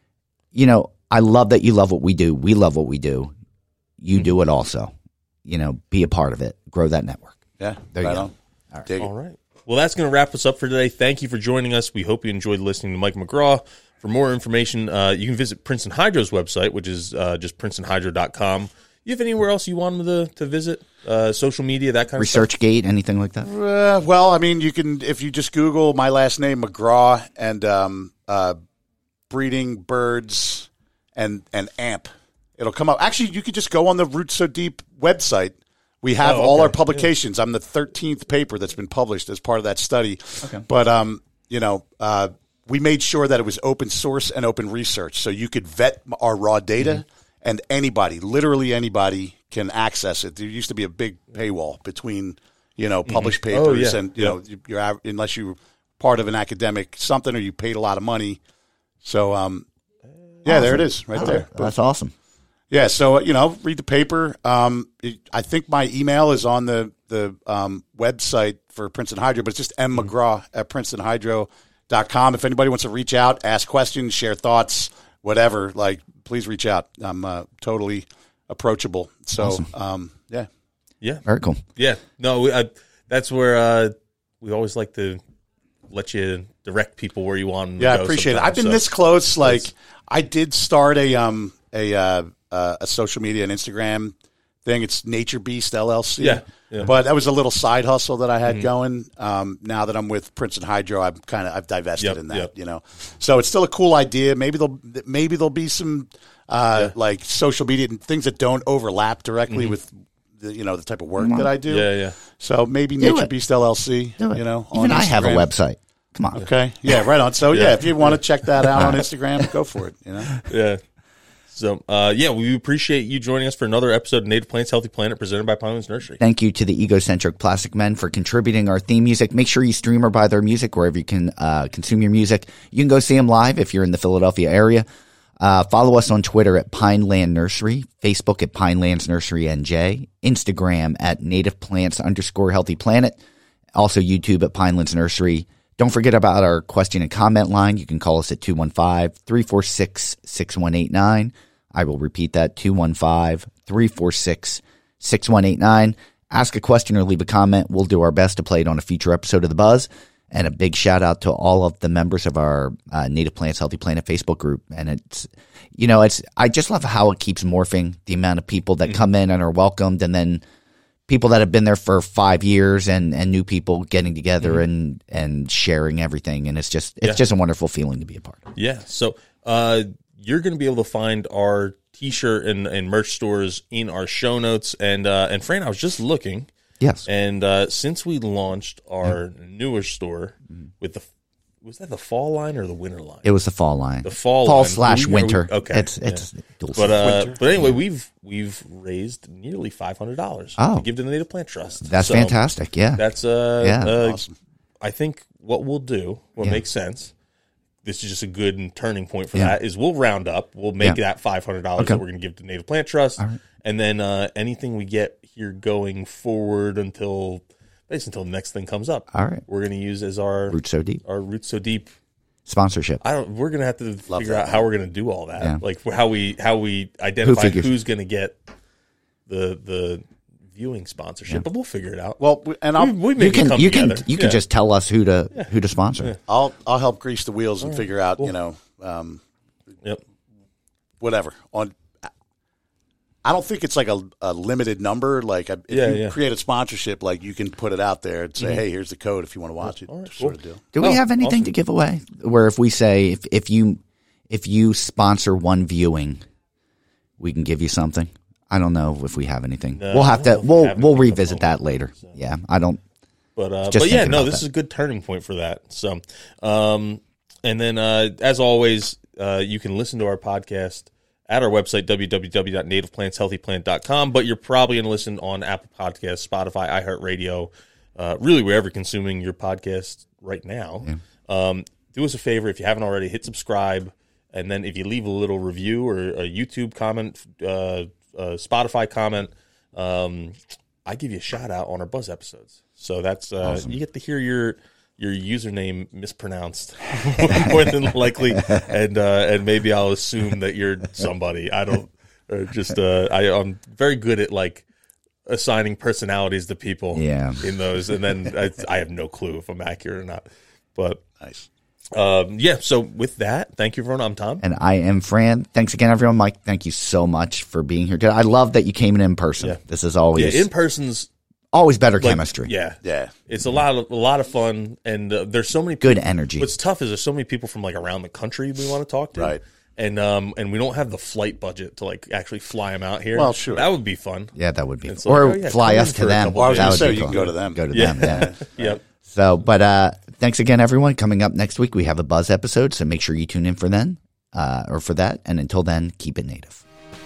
you know, I love that you love what we do. We love what we do. You Mm-hmm. do it also. You know, be a part of it. Grow that network. Yeah. There you right go. on. All right. Dig it. All right. Well, that's going to wrap us up for today. Thank you for joining us. We hope you enjoyed listening to Mike McGraw. For more information, uh, you can visit Princeton Hydro's website, which is uh, just princeton hydro dot com. You have anywhere else you want them to, to visit? Uh, social media, that kind of stuff? ResearchGate, anything like that? Uh, well, I mean, you can, if you just Google my last name, McGraw, and um, uh, breeding birds and, and amp, it'll come up. Actually, you could just go on the Roots So Deep website. We have Oh, all okay. our publications. I'm the thirteenth paper that's been published as part of that study. Okay. But, um, you know, uh, we made sure that it was open source and open research. So you could vet our raw data, Mm-hmm. and anybody, literally anybody, can access it. There used to be a big paywall between, you know, published papers Oh, yeah. and, you Yeah. know, you- you're av- unless you're part of an academic something or you paid a lot of money. So, um, yeah, there it is right there. That's awesome. Yeah, so you know, read the paper. Um, it, I think my email is on the the um, website for Princeton Hydro, but it's just m mcgraw at princeton hydro dot com. If anybody wants to reach out, ask questions, share thoughts, whatever, like please reach out. I'm uh, totally approachable. So, Awesome. um, yeah, Yeah. Very cool. Yeah. No, we, I, that's where uh, we always like to let you direct people where you want them to yeah, I go appreciate it. sometimes, I've been so. this close. Like I did start a um a uh, uh, a social media and Instagram thing. It's Nature Beast L L C. Yeah, yeah. But that was a little side hustle that I had mm-hmm. going. Um, now that I'm with Prince and Hydro, I'm kind of I've divested yep, in that. Yep. You know, so it's still a cool idea. Maybe there'll maybe there'll be some uh, yeah. like social media and things that don't overlap directly mm-hmm. with the, you know the type of work mm-hmm. that I do. Yeah, yeah. So maybe Do Nature it. Beast L L C. Do it. You know, even I have a website. Come on. Okay. Yeah. Right on. So yeah, yeah if you want to check that out on Instagram, go for it. You know. Yeah. So, uh, yeah, we appreciate you joining us for another episode of Native Plants, Healthy Planet, presented by Pinelands Nursery. Thank you to the Egocentric Plastic Men for contributing our theme music. Make sure you stream or buy their music wherever you can uh, consume your music. You can go see them live if you're in the Philadelphia area. Uh, follow us on Twitter at Pineland Nursery, Facebook at Pinelands Nursery N J, Instagram at Native Plants underscore Healthy Planet, also YouTube at Pinelands Nursery. Don't forget about our question and comment line. You can call us at two one five, three four six, six one eight nine. I will repeat that, two one five, three four six, six one eight nine. Ask a question or leave a comment. We'll do our best to play it on a future episode of The Buzz. And a big shout out to all of the members of our uh, Native Plants Healthy Planet Facebook group. And it's, you know, it's I just love how it keeps morphing, the amount of people that mm-hmm. come in and are welcomed, and then people that have been there for five years and, and new people getting together mm-hmm. and, and sharing everything. And it's just it's yeah. just a wonderful feeling to be a part of. Yeah. So uh, you're going to be able to find our T-shirt and, and merch stores in our show notes. And, uh, and Fran, I was just looking. Yes. And uh, since we launched our yeah. newer store mm-hmm. with the, was that the fall line or the winter line? It was the fall line. The fall, fall line. slash we, winter. We, okay. It's, it's yeah. dual but, uh, winter. but anyway, we've, we've raised nearly five hundred dollars oh. to give to the Native Plant Trust. That's so fantastic. Yeah. That's, uh, yeah. uh, awesome. I think what we'll do, what yeah. makes sense, this is just a good turning point for yeah. that, is we'll round up. We'll make yeah. that five hundred dollars okay. that we're going to give to Native Plant Trust. Right. And then uh, anything we get here going forward until basically until the next thing comes up. All right. We're going to use as our Roots So Deep. Our Roots So Deep sponsorship. I don't we're going to have to Love figure that. out how we're going to do all that. Yeah. Like how we how we identify Who who's going to get the the viewing sponsorship, yeah. but we'll figure it out. Well, and I'll, we, we you make can it come you together. can you yeah. can just tell us who to yeah. who to sponsor. Yeah. I'll I'll help grease the wheels and right. figure out cool. you know um, yep whatever on. I don't think it's like a, a limited number. Like if yeah, you yeah. create a sponsorship, like you can put it out there and say, mm-hmm. "Hey, here's the code if you want to watch it." All right, sort cool. of deal. Do we oh, have anything awesome. to give away? Where if we say if if you if you sponsor one viewing, we can give you something. I don't know if we have anything. No, we'll have to. we We'll have we'll it revisit moment, that later. so. Yeah, I don't. But uh, Just but yeah, thinking no, about this that. is a good turning point for that. So, um, and then uh, as always, uh, you can listen to our podcast at our website, w w w dot native plants healthy plant dot com, but you're probably going to listen on Apple Podcasts, Spotify, iHeartRadio, uh, really wherever you're consuming your podcast right now. Yeah. Um, do us a favor, if you haven't already, hit subscribe, and then if you leave a little review or a YouTube comment, uh, a Spotify comment, um, I give you a shout-out on our Buzz episodes. So that's uh, Awesome. You get to hear your your username mispronounced more than likely, and uh, and maybe I'll assume that you're somebody. I don't or just uh, I, I'm very good at like assigning personalities to people. Yeah. In those, and then I, I have no clue if I'm accurate or not. But Nice. um, yeah. So with that, thank you, everyone. I'm Tom. And I am Fran. Thanks again, everyone. Mike, thank you so much for being here today. I love that you came in in person. Yeah. This is always Yeah, in person's always better like, chemistry. Yeah, Yeah. It's a lot of a lot of fun, and uh, there's so many Good people- energy. What's tough is there's so many people from like around the country we want to talk to, Right. And um and we don't have the flight budget to like actually fly them out here. Well, sure. that would be fun. Yeah, that would be. It's Or like, oh, yeah, fly come us in to for a them. couple Well, I was That gonna would say be you cool. can go to them. Go to Yeah. them. Yeah. Yep. So, but uh, thanks again, everyone. Coming up next week, we have a Buzz episode, so make sure you tune in for then, uh, or for that. And until then, keep it native.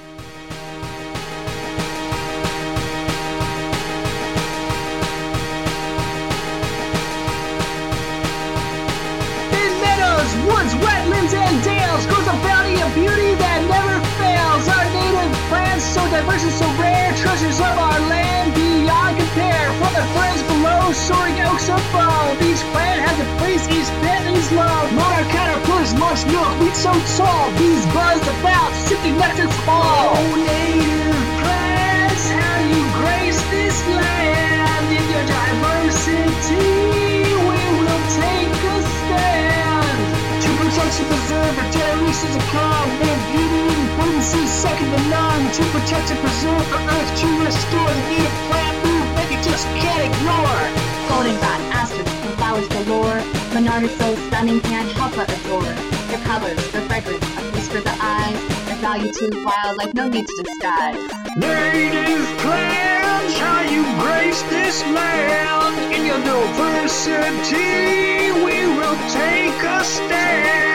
In meadows, woods, wetlands, and dales grows a bounty of beauty that never fails. Our native plants, so diverse and so rare, treasures of our land beyond compare. From the friends below, soaring oaks above, each plant has a place, each plant is love. Monarch caterpillars launch milk, wheat so tall, bees buzz about, sipping nectar from all. Oh, native plants, how you grace this land in your diversity. We will take a stand to protect and preserve our generations to come. And beauty and potency second to none. To protect and preserve the earth to restore the native plant movement you just can't ignore. Goldenrod, asters, and flowers galore. Menard is so stunning, can't help but adore. Their colors, their fragrance, a feast for the eyes. Their value to wildlife, no need to disguise. Native plants, how you grace this land. In your diversity, we will take a stand.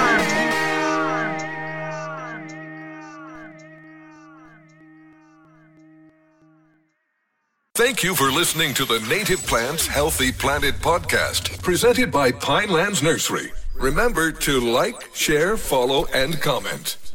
Thank you for listening to the Native Plants Healthy Planet podcast, presented by Pinelands Nursery. Remember to like, share, follow, and comment.